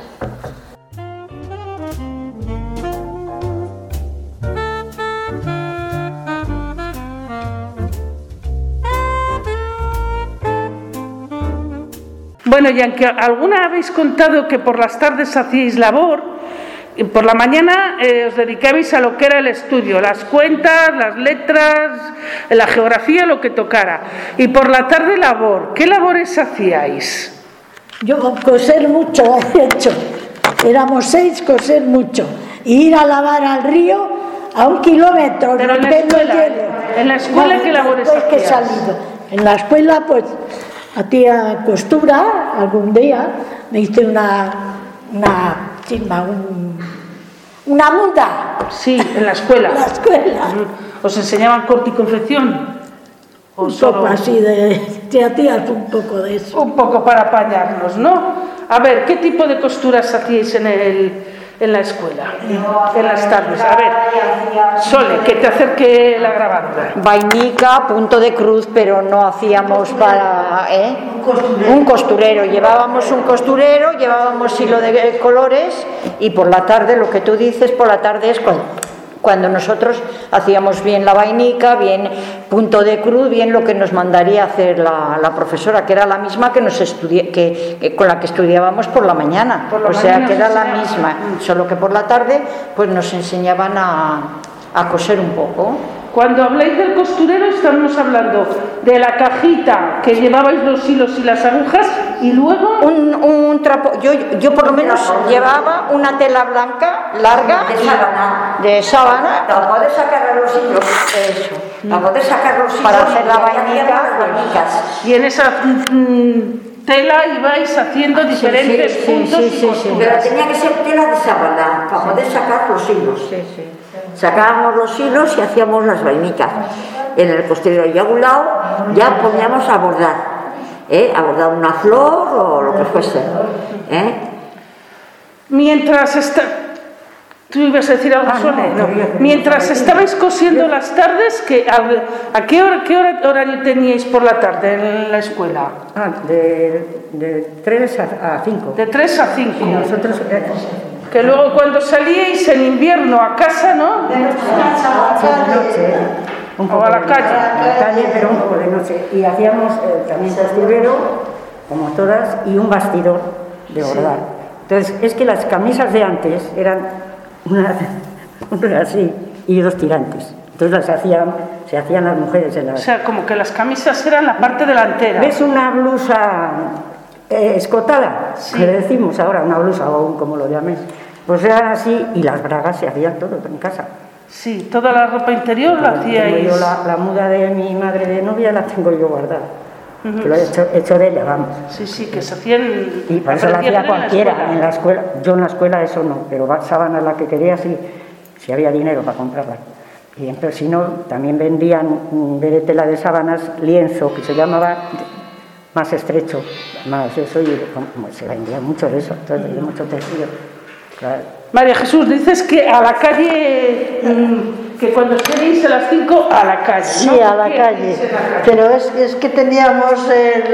Bueno, y aunque alguna habéis contado que por las tardes hacíais labor, y por la mañana os dedicabais a lo que era el estudio, las cuentas, las letras, la geografía, lo que tocara. Y por la tarde labor, ¿qué labores hacíais? Yo coser mucho he hecho. Éramos 6, coser mucho. Y ir a lavar al río a 1 kilómetro. Pero en la escuela, ¿qué labores hacías? Que he salido. En la escuela, pues, hacía costura. Algún día me hice una muda. Sí, en la escuela. En la escuela. ¿Os enseñaban corte y confección? ¿O Un solo poco así te hacías un poco de eso. un poco para apañarnos, ¿no? A ver, ¿qué tipo de costuras hacíais en la escuela? En las tardes. A ver, Sole, que te acerque la grabadora. Vainica, punto de cruz, pero no hacíamos para un costurero. Llevábamos un costurero, llevábamos hilo de colores y por la tarde, lo que tú dices, por la tarde es cuando nosotros hacíamos bien la vainica, bien punto de cruz, bien lo que nos mandaría hacer la profesora, que era la misma que con la que estudiábamos por la mañana. O sea, que era la misma, solo que por la tarde pues nos enseñaban a coser un poco. Cuando habláis del costurero estamos hablando de la cajita que llevabais los hilos y las agujas y luego... Un trapo, yo por lo menos llevaba una tela blanca, larga, de sábana. Para poder sacar los hilos. Eso. Para poder sacar los hilos. Para hacer la vainica. Y en esa tela ibais haciendo diferentes puntos y costuras. Pero tenía que ser tela de sábana para poder sacar los hilos. Sacábamos los hilos y hacíamos las vainicas. En el costurero y a un lado ya poníamos a bordar. A bordar una flor o lo que fuese. Mientras ¿Tú ibas a decir algo, Sole? No. Mientras estabais cosiendo las tardes, ¿a qué horario teníais por la tarde en la escuela? De 3 a 5. De 3 a 5. Y nosotros... Que luego cuando salíais en invierno a casa, ¿no? De noche. Un poco o a la calle. A la calle, pero un poco de noche. Y hacíamos también costurero, como todas, y un bastidor de bordar. Entonces, es que las camisas de antes eran una así y 2 tirantes. Entonces se hacían las mujeres en las... O sea, como que las camisas eran la parte delantera. ¿Ves una blusa escotada? Sí. Que le decimos ahora, una blusa o como lo llaméis. Pues eran así y las bragas se hacían todo en casa. Sí, toda la ropa interior la hacíais. Yo la muda de mi madre de novia la tengo yo guardada. Que lo he hecho de ella, vamos. Sí, que se hacían... Y para eso la hacía cualquiera en la escuela. Yo en la escuela eso no, pero sábanas la que quería si había dinero para comprarlas. Y entonces, si no, también vendían de tela de sábanas lienzo, que se llamaba más estrecho, más eso, y se vendía mucho de eso, entonces mucho tejido. Claro. María Jesús, dices que a la calle Que cuando salís a las 5 a la calle, Sí, ¿no? a la calle. Pero es que teníamos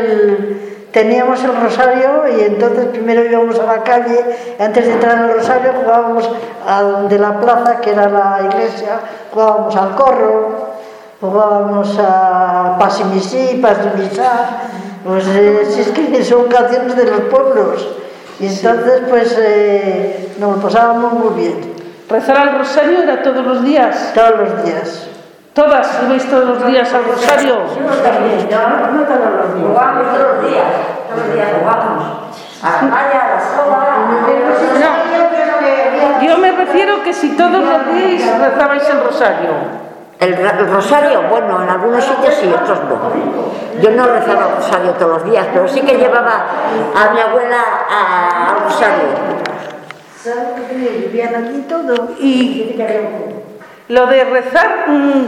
el rosario y entonces primero íbamos a la calle, antes de entrar al rosario jugábamos de la plaza, que era la iglesia, jugábamos al corro, jugábamos a pasimisí, pasimisá, pues si es que son canciones de los pueblos. Y entonces pues nos lo pasábamos muy bien. ¿Rezar al rosario era todos los días? Todos los días. ¿Todas ibais todos los días al rosario? También, no todos los días. Jugamos todos los días jugamos. A la playa, a la soga. No, yo me refiero que si todos los días rezabais el rosario. El rosario, bueno, en algunos sitios sí, otros no. Yo no rezaba el rosario todos los días, pero sí que llevaba a mi abuela al rosario. Vivían aquí todo. Y lo de rezar,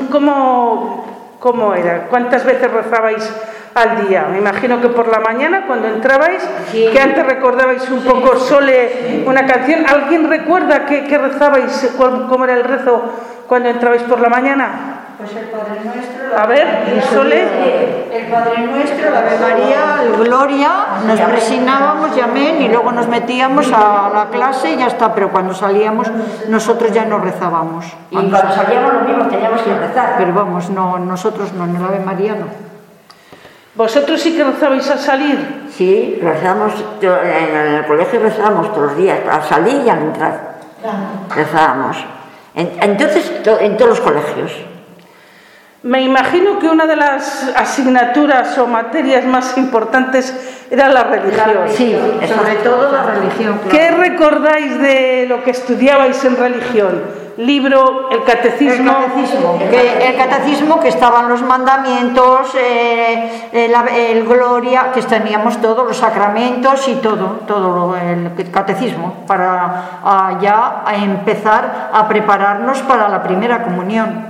¿cómo era? ¿Cuántas veces rezabais al día? Me imagino que por la mañana, cuando entrabais, que antes recordabais un poco Sole, una canción. ¿Alguien recuerda qué rezabais, cómo era el rezo cuando entrabais por la mañana? Pues el Padre Nuestro, A ver, Sole. el Padre Nuestro, la Ave María, el Gloria, nos presignábamos y amén, y luego nos metíamos a la clase y ya está, pero cuando salíamos nosotros ya no rezábamos. Y cuando salíamos los mismos teníamos que rezar. Pero vamos, no, nosotros no, en el Ave María no. ¿Vosotros sí que rezabais al salir? Sí, rezábamos, en el colegio rezábamos todos los días, al salir y al entrar. Rezábamos. Entonces, en todos los colegios. Me imagino que una de las asignaturas o materias más importantes era la religión. Sí, sobre todo la religión. Claro. ¿Qué recordáis de lo que estudiabais en religión? Libro, el catecismo. El catecismo, que estaban los mandamientos, el Gloria, que teníamos todos los sacramentos y todo el catecismo, para ya empezar a prepararnos para la primera comunión.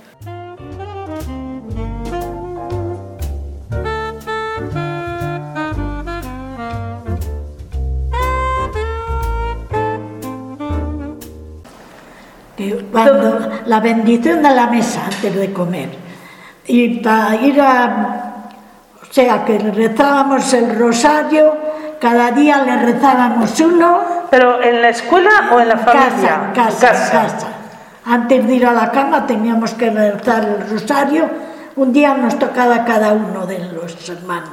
Cuando la bendición de la mesa antes de comer, y para ir o sea, que rezábamos el rosario, cada día le rezábamos uno. ¿Pero en la escuela o en la familia? En casa. Antes de ir a la cama teníamos que rezar el rosario. Un día nos tocaba cada uno de los hermanos.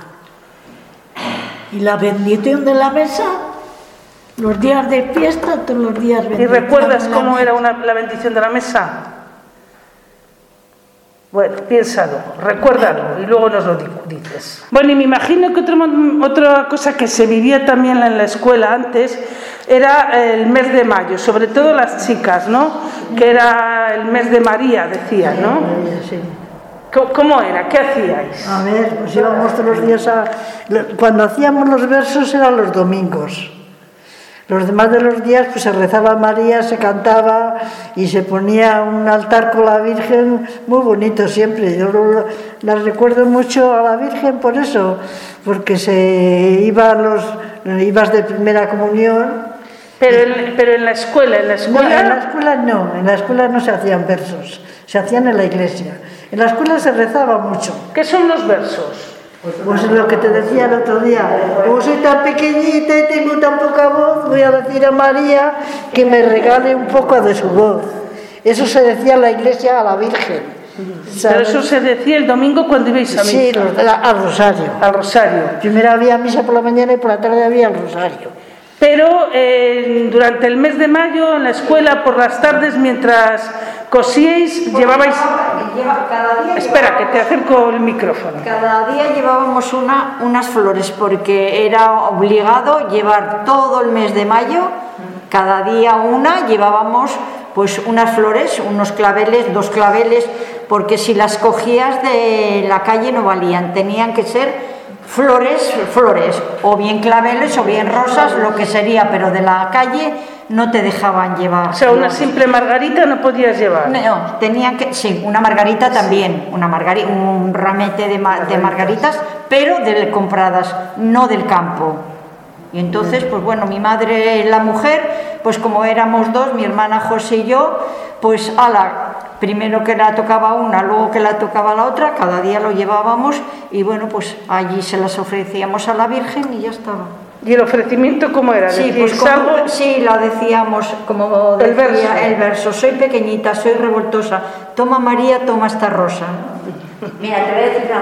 Y la bendición de la mesa, los días de fiesta, todos los días. ¿Y recuerdas cómo era la bendición de la mesa? Bueno, piénsalo, recuérdalo y luego nos lo dices. Bueno, y me imagino que otra cosa que se vivía también en la escuela antes era el mes de mayo, sobre todo las chicas, ¿no? Que era el mes de María, decían, ¿no? Sí. ¿Cómo era? ¿Qué hacíais? A ver, pues íbamos todos los días Cuando hacíamos los versos eran los domingos. Los demás de los días pues se rezaba a María, se cantaba y se ponía un altar con la Virgen muy bonito siempre. Yo la recuerdo mucho a la Virgen por eso, porque se ibas de primera comunión. Pero en la escuela. No, en la escuela no se hacían versos, se hacían en la iglesia. En la escuela se rezaba mucho. ¿Qué son los versos? Pues lo que te decía el otro día, como soy tan pequeñita y tengo tan poca voz, voy a decir a María que me regale un poco de su voz. Eso se decía en la iglesia a la Virgen. ¿Sabes? Pero eso se decía el domingo cuando ibais a misa. Sí, al rosario. Al rosario. Primero había misa por la mañana y por la tarde había el rosario. Pero durante el mes de mayo, en la escuela, por las tardes, mientras cosíais, llevabais... Cada día Espera, que te acerco el micrófono. Cada día llevábamos unas flores, porque era obligado llevar todo el mes de mayo, cada día llevábamos pues unas flores, unos claveles, 2 claveles, porque si las cogías de la calle no valían, tenían que ser flores, o bien claveles o bien rosas, lo que sería, pero de la calle no te dejaban llevar. O sea, una simple margarita no podías llevar. No, tenían que, sí, una margarita también, un ramete de margaritas, pero compradas, no del campo. Y entonces, pues bueno, mi madre, la mujer, pues como éramos dos, mi hermana José y yo, pues primero que la tocaba una, luego que la tocaba la otra, cada día lo llevábamos y bueno, pues allí se las ofrecíamos a la Virgen y ya estaba. ¿Y el ofrecimiento cómo era? Sí, pues sí, la decíamos, como decía el verso, soy pequeñita, soy revoltosa, toma María, toma esta rosa. Mira, te voy a decir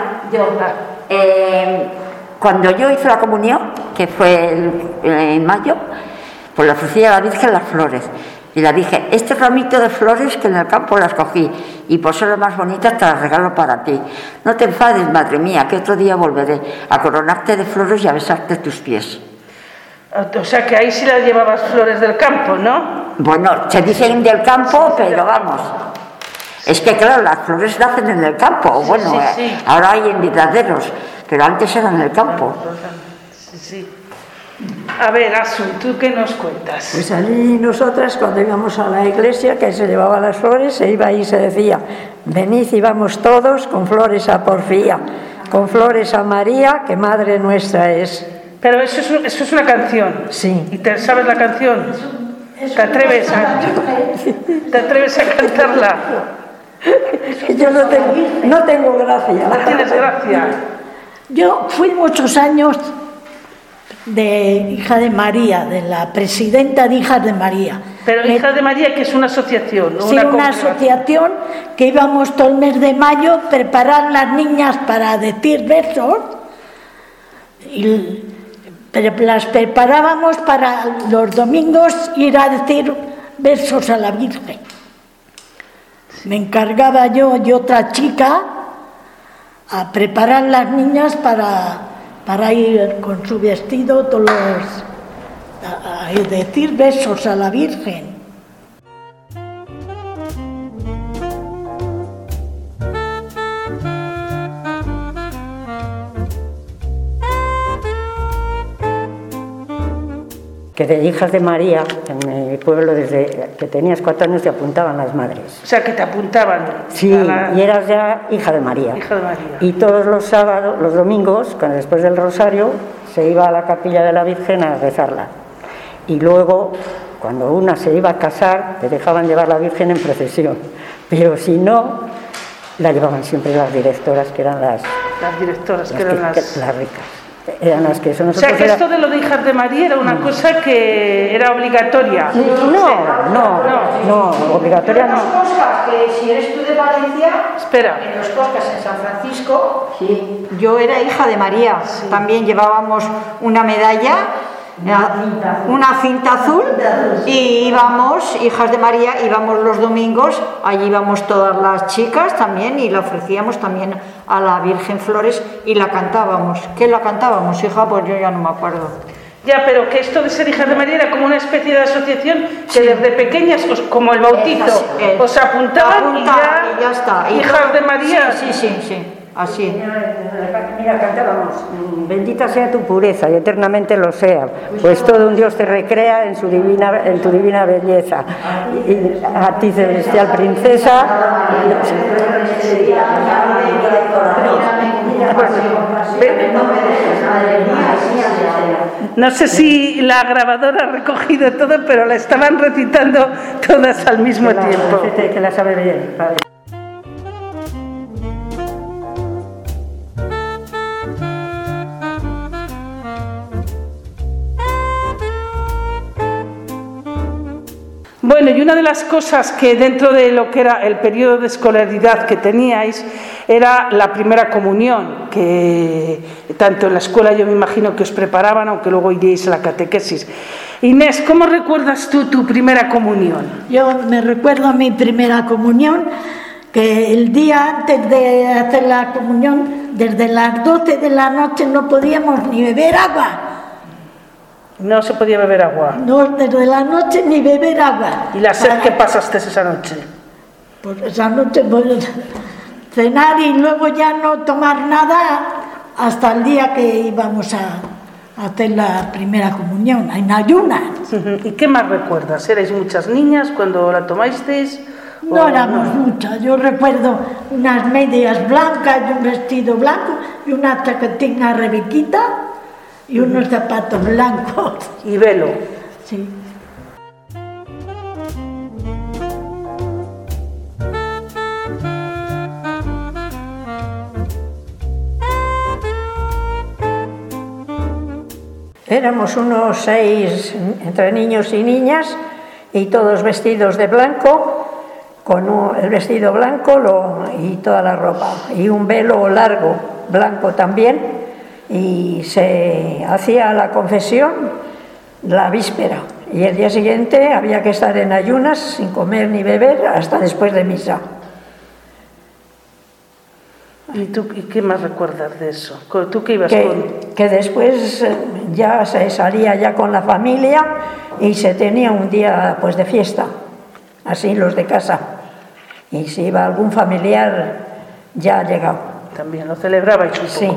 cuando yo hice la comunión, que fue en mayo, pues le ofrecí a la Virgen las flores. Y le dije, este ramito de flores que en el campo las cogí y por ser las más bonitas te las regalo para ti. No te enfades, madre mía, que otro día volveré a coronarte de flores y a besarte tus pies. O sea que ahí sí las llevabas flores del campo, ¿no? Bueno, se dicen del campo, pero vamos. Es que claro, las flores nacen en el campo. Sí, bueno, sí. Ahora hay en vidaderos, pero antes eran en el campo. Sí. A ver, Asun, ¿tú qué nos cuentas? Pues allí nosotras cuando íbamos a la iglesia, que se llevaba las flores, se iba y se decía, venid y vamos todos con flores a Porfía, con flores a María, que Madre nuestra es. Pero eso es una canción. Sí. ¿Y te sabes la canción? ¿Te atreves a cantarla? Yo no tengo gracia. No tienes gracia. Yo fui muchos años de hija de María, de la presidenta de Hijas de María. Pero Hijas de María, que es una asociación, ¿no? Sí, una asociación que íbamos todo el mes de mayo a preparar las niñas para decir versos, pero las preparábamos para los domingos ir a decir versos a la Virgen. Me encargaba yo y otra chica a preparar las niñas para ir con su vestido a decir besos a la Virgen. Que de Hijas de María, en mi pueblo, desde que tenías 4 años te apuntaban las madres. O sea, que te apuntaban. Sí, y eras ya hija de María. Hija de María. Y todos los sábados, los domingos, después del rosario, se iba a la capilla de la Virgen a rezarla. Y luego, cuando una se iba a casar, te dejaban llevar la Virgen en procesión. Pero si no, la llevaban siempre las directoras, que eran las directoras, que eran las ricas. Eran las que son. O sea, que esto de lo de Hijas de María era una cosa que era obligatoria. No, obligatoria no. En los Coscas, que si eres tú de Valencia, espera, en los Coscas, en San Francisco, sí, yo era hija de María. Sí. También llevábamos una medalla, una cinta azul, y íbamos, Hijas de María, íbamos los domingos, allí íbamos todas las chicas también y la ofrecíamos también a la Virgen Flores y la cantábamos. ¿Qué la cantábamos, hija? Pues yo ya no me acuerdo. Ya, pero que esto de ser Hijas de María era como una especie de asociación que desde pequeñas, como el bautizo, os apuntaban y ya está. Hijas de María. Sí. Así. Mira, cantábamos, bendita sea tu pureza y eternamente lo sea, pues todo un Dios te recrea en tu divina belleza. Y a ti, celestial princesa. No sé si la grabadora ha recogido todo, pero la estaban recitando todas al mismo tiempo. Que la sabe bien, vale. Bueno, y una de las cosas que dentro de lo que era el periodo de escolaridad que teníais era la primera comunión, que tanto en la escuela yo me imagino que os preparaban, aunque luego iríais a la catequesis. Inés, ¿cómo recuerdas tú tu primera comunión? Yo me recuerdo mi primera comunión, que el día antes de hacer la comunión, desde las 12 de la noche no podíamos ni beber agua. No se podía beber agua. No, desde la noche ni beber agua. ¿Y la sed que pasaste esa noche? Pues esa noche cenar y luego ya no tomar nada hasta el día que íbamos a hacer la primera comunión, en ayunas. ¿Y qué más recuerdas? ¿Erais muchas niñas cuando la tomasteis? No éramos muchas. Yo recuerdo unas medias blancas y un vestido blanco y una chaquetina rebequita. y unos zapatos blancos. Y velo. Sí. Éramos unos 6 entre niños y niñas y todos vestidos de blanco, con el vestido blanco y toda la ropa y un velo largo, blanco también, y se hacía la confesión la víspera y el día siguiente había que estar en ayunas sin comer ni beber hasta después de misa. ¿Y tú qué más recuerdas de eso? ¿Tú qué ibas con...? Que después ya se salía ya con la familia y se tenía un día pues de fiesta, así los de casa. Y si iba algún familiar ya llegado. También lo celebrabais un poco. Sí.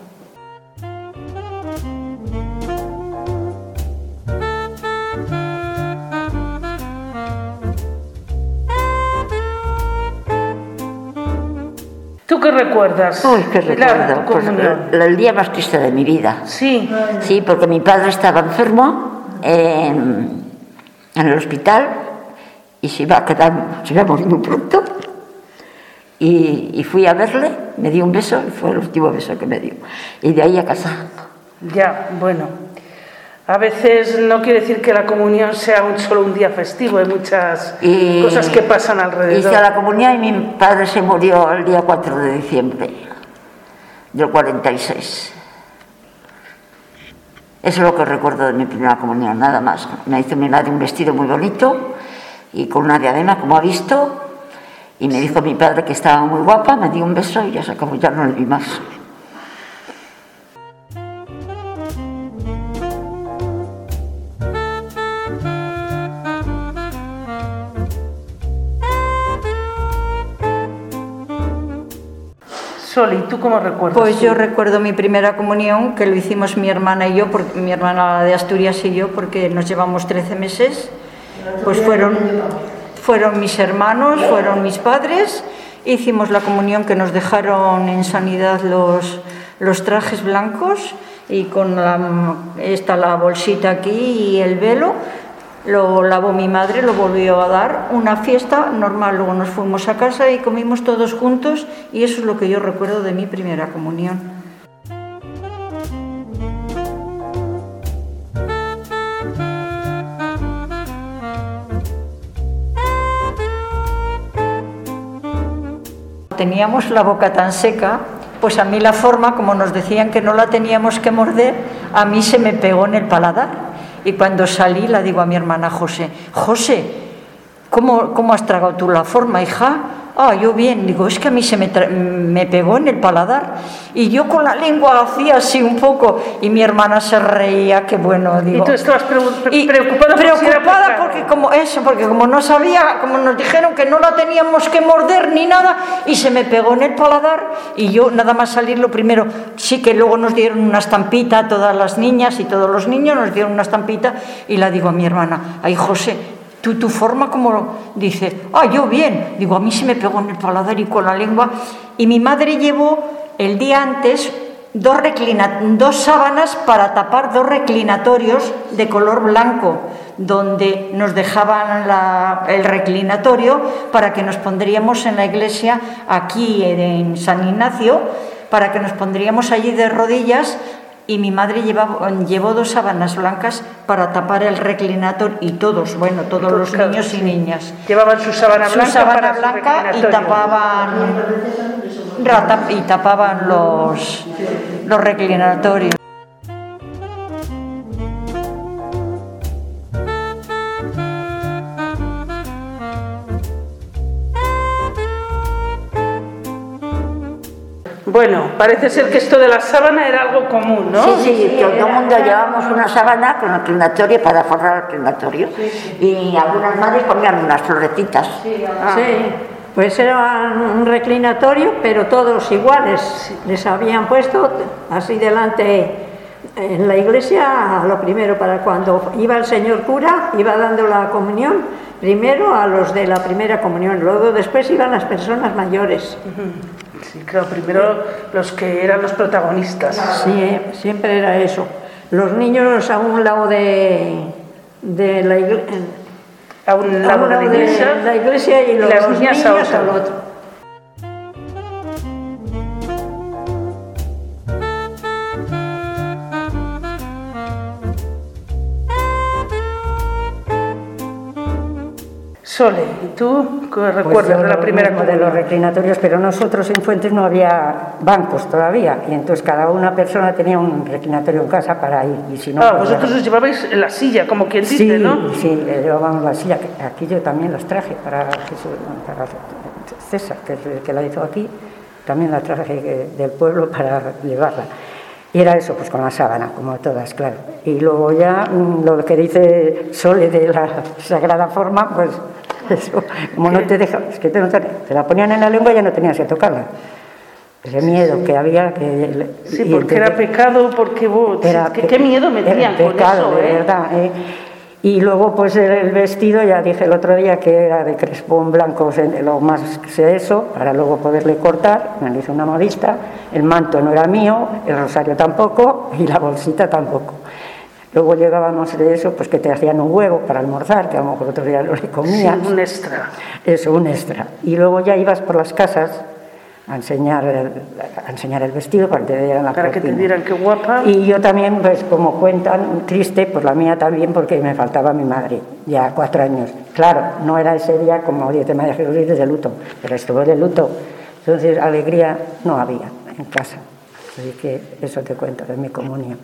¿Tú qué recuerdas? Uy, qué recuerdo. Tu comunión. Pues, el día más triste de mi vida. Sí. Sí, porque mi padre estaba enfermo en el hospital y se iba a morir muy pronto. Y fui a verle, me dio un beso y fue el último beso que me dio. Y de ahí a casa. Ya, bueno. A veces no quiere decir que la comunión sea solo un día festivo, hay muchas cosas que pasan alrededor. Hice la comunión y mi padre se murió el día 4 de diciembre del 46. Eso es lo que recuerdo de mi primera comunión, nada más. Me hizo mi madre un vestido muy bonito y con una diadema, como ha visto, y me dijo mi padre que estaba muy guapa, me dio un beso y ya se acabó, ya no le vi más. Soli, ¿tú cómo recuerdas? Pues yo recuerdo mi primera comunión, que lo hicimos mi hermana y yo, mi hermana de Asturias y yo, porque nos llevamos 13 meses. Pues fueron mis hermanos, fueron mis padres. Hicimos la comunión que nos dejaron en sanidad los trajes blancos y con la bolsita aquí y el velo. Lo lavó mi madre, lo volvió a dar, una fiesta normal, luego nos fuimos a casa y comimos todos juntos y eso es lo que yo recuerdo de mi primera comunión. Teníamos la boca tan seca, pues a mí la forma, como nos decían que no la teníamos que morder, a mí se me pegó en el paladar. Y cuando salí, la digo a mi hermana José, ¿cómo has tragado tú la forma, hija? Yo bien. Digo, es que a mí se me pegó en el paladar. Y yo con la lengua hacía así un poco. Y mi hermana se reía, qué bueno. Digo. ¿Y tú estabas preocupada? Preocupada porque como no sabía, como nos dijeron que no la teníamos que morder ni nada, y se me pegó en el paladar. Y yo, nada más salir, lo primero, sí que luego nos dieron una estampita a todas las niñas y todos los niños, nos dieron una estampita, y la digo a mi hermana, ay, José, tu forma, como dice, yo bien. Digo, a mí se me pegó en el paladar y con la lengua. Y mi madre llevó el día antes dos sábanas para tapar dos reclinatorios de color blanco, donde nos dejaban el reclinatorio para que nos pondríamos en la iglesia aquí en San Ignacio, para que nos pondríamos allí de rodillas. Y mi madre llevó dos sábanas blancas para tapar el reclinator y todos los niños y niñas. Llevaban su sábana blanca, y tapaban los reclinatorios. Bueno, parece ser que esto de la sábana era algo común, ¿no? Sí, todo el mundo llevábamos una sábana con reclinatorio para forrar el reclinatorio. Y algunas madres ponían unas floretitas. Sí, pues era un reclinatorio, pero todos iguales. Les habían puesto así delante en la iglesia, lo primero, para cuando iba el señor cura, iba dando la comunión, primero a los de la primera comunión, luego después iban las personas mayores. Sí, claro, primero los que eran los protagonistas. Sí, siempre era eso. Los niños a un lado de la iglesia. A un lado de la iglesia y los las niñas niños a al otro. otro. Sole, ¿y tú qué recuerdas de la primera de comunión? los reclinatorios, pero nosotros en Fuentes no había bancos todavía, y entonces cada una persona tenía un reclinatorio en casa para ir, y si no... pues vosotros os llevabais la silla, como quien dice, sí, ¿no? Sí, llevábamos la silla, que aquí yo también las traje para César, que es el que la hizo aquí, también la traje del pueblo para llevarla. Y era eso, pues con la sábana, como todas, claro. Y luego ya lo que dice Sole de la Sagrada Forma, pues eso, como no te deja, es que te la ponían en la lengua y ya no tenías que tocarla. Ese miedo que había que... Sí, porque era pecado, porque vos... ¿Qué miedo metían con pecado, eso, de verdad, Y luego pues el vestido, ya dije el otro día que era de crespón blanco, lo más que eso, para luego poderle cortar, me lo hizo una modista, el manto no era mío, el rosario tampoco y la bolsita tampoco. Luego llegábamos de eso, pues que te hacían un huevo para almorzar, que a lo mejor otro día no le comías. Sí, un extra. Eso, un extra. Y luego ya ibas por las casas a enseñar el vestido para que te dieran la Para propina. que te dieran qué guapa. Y yo también, pues como cuentan, triste, pues la mía también, porque me faltaba mi madre, ya 4 años. Claro, no era ese día como 10 de María Jesús de luto, pero estuvo de luto. Entonces, alegría no había en casa. Así que eso te cuento de mi comunión.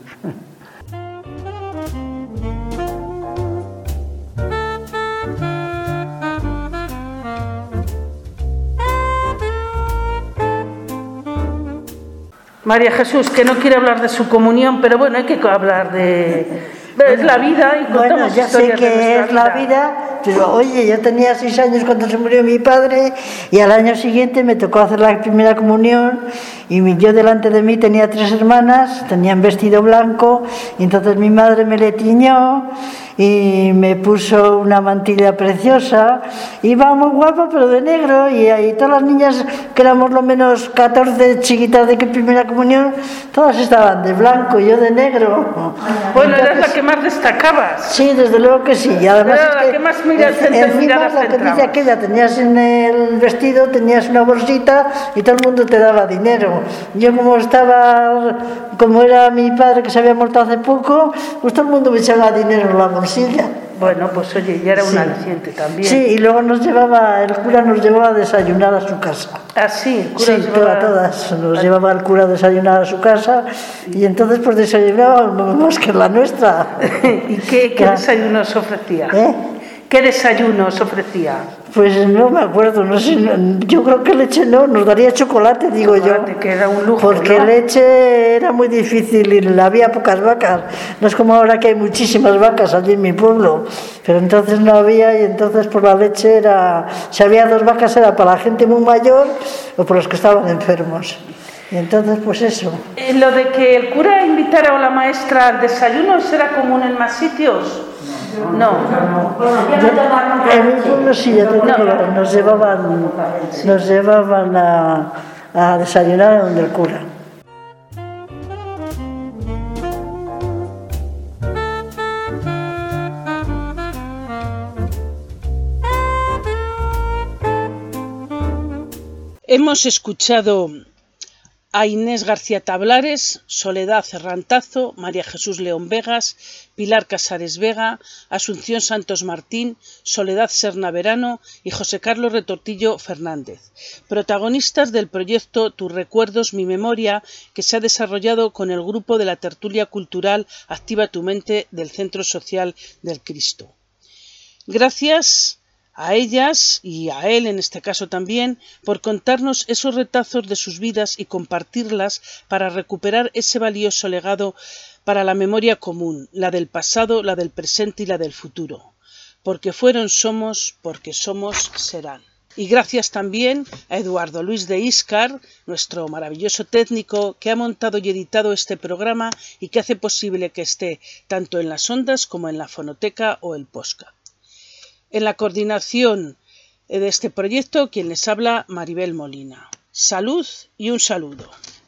María Jesús, que no quiere hablar de su comunión, pero bueno, hay que hablar es la vida y contamos bueno, ya sé historias de que nuestra es la vida, pero oye, yo tenía 6 años cuando se murió mi padre y al año siguiente me tocó hacer la primera comunión y yo delante de mí tenía 3 hermanas, tenían vestido blanco y entonces mi madre me le tiñó y me puso una mantilla preciosa, iba muy guapa pero de negro y ahí todas las niñas que éramos lo menos 14 chiquitas de que primera comunión, todas estaban de blanco y yo de negro. Bueno, eras la que más destacabas. Sí, desde luego que sí. Y además era es la que que más encima lo que dice aquella, tenías en el vestido, tenías una bolsita y todo el mundo te daba dinero. Yo como era mi padre que se había muerto hace poco, pues todo el mundo me echaba dinero en la bolsilla. Bueno, pues oye, ya era un aliciente también. Sí, y luego el cura nos llevaba a desayunar a su casa. Ah, sí, el cura sí, todas. Nos llevaba el cura a desayunar a su casa y entonces pues desayunábamos más que la nuestra. ¿Y qué desayunos ofrecía? ¿Qué desayunos ofrecía? Pues no me acuerdo, no sé, yo creo que leche no, nos daría chocolate, digo yo. Que era un lujo, porque ¿no? Leche era muy difícil y había pocas vacas. No es como ahora que hay muchísimas vacas allí en mi pueblo, pero entonces no había y entonces por la leche era, si había 2 vacas era para la gente muy mayor o por los que estaban enfermos. Y entonces pues eso. Lo de que el cura invitara a la maestra al desayuno, ¿será común en más sitios? No. En mi pueblo sí, ya te digo, nos llevaban a desayunar donde el cura. Hemos escuchado a Inés García Tablares, Soledad Rantazo, María Jesús León Vegas, Pilar Casares Vega, Asunción Santos Martín, Soledad Serna Verano y José Carlos Retortillo Fernández, protagonistas del proyecto Tus recuerdos, mi memoria, que se ha desarrollado con el grupo de la tertulia cultural Activa tu mente del Centro Social del Cristo. Gracias a ellas y a él, en este caso también, por contarnos esos retazos de sus vidas y compartirlas para recuperar ese valioso legado para la memoria común, la del pasado, la del presente y la del futuro. Porque fueron, somos, porque somos, serán. Y gracias también a Eduardo Luis de Íscar, nuestro maravilloso técnico, que ha montado y editado este programa y que hace posible que esté tanto en las ondas como en la fonoteca o el podcast. En la coordinación de este proyecto, quien les habla, Maribel Molina. Salud y un saludo.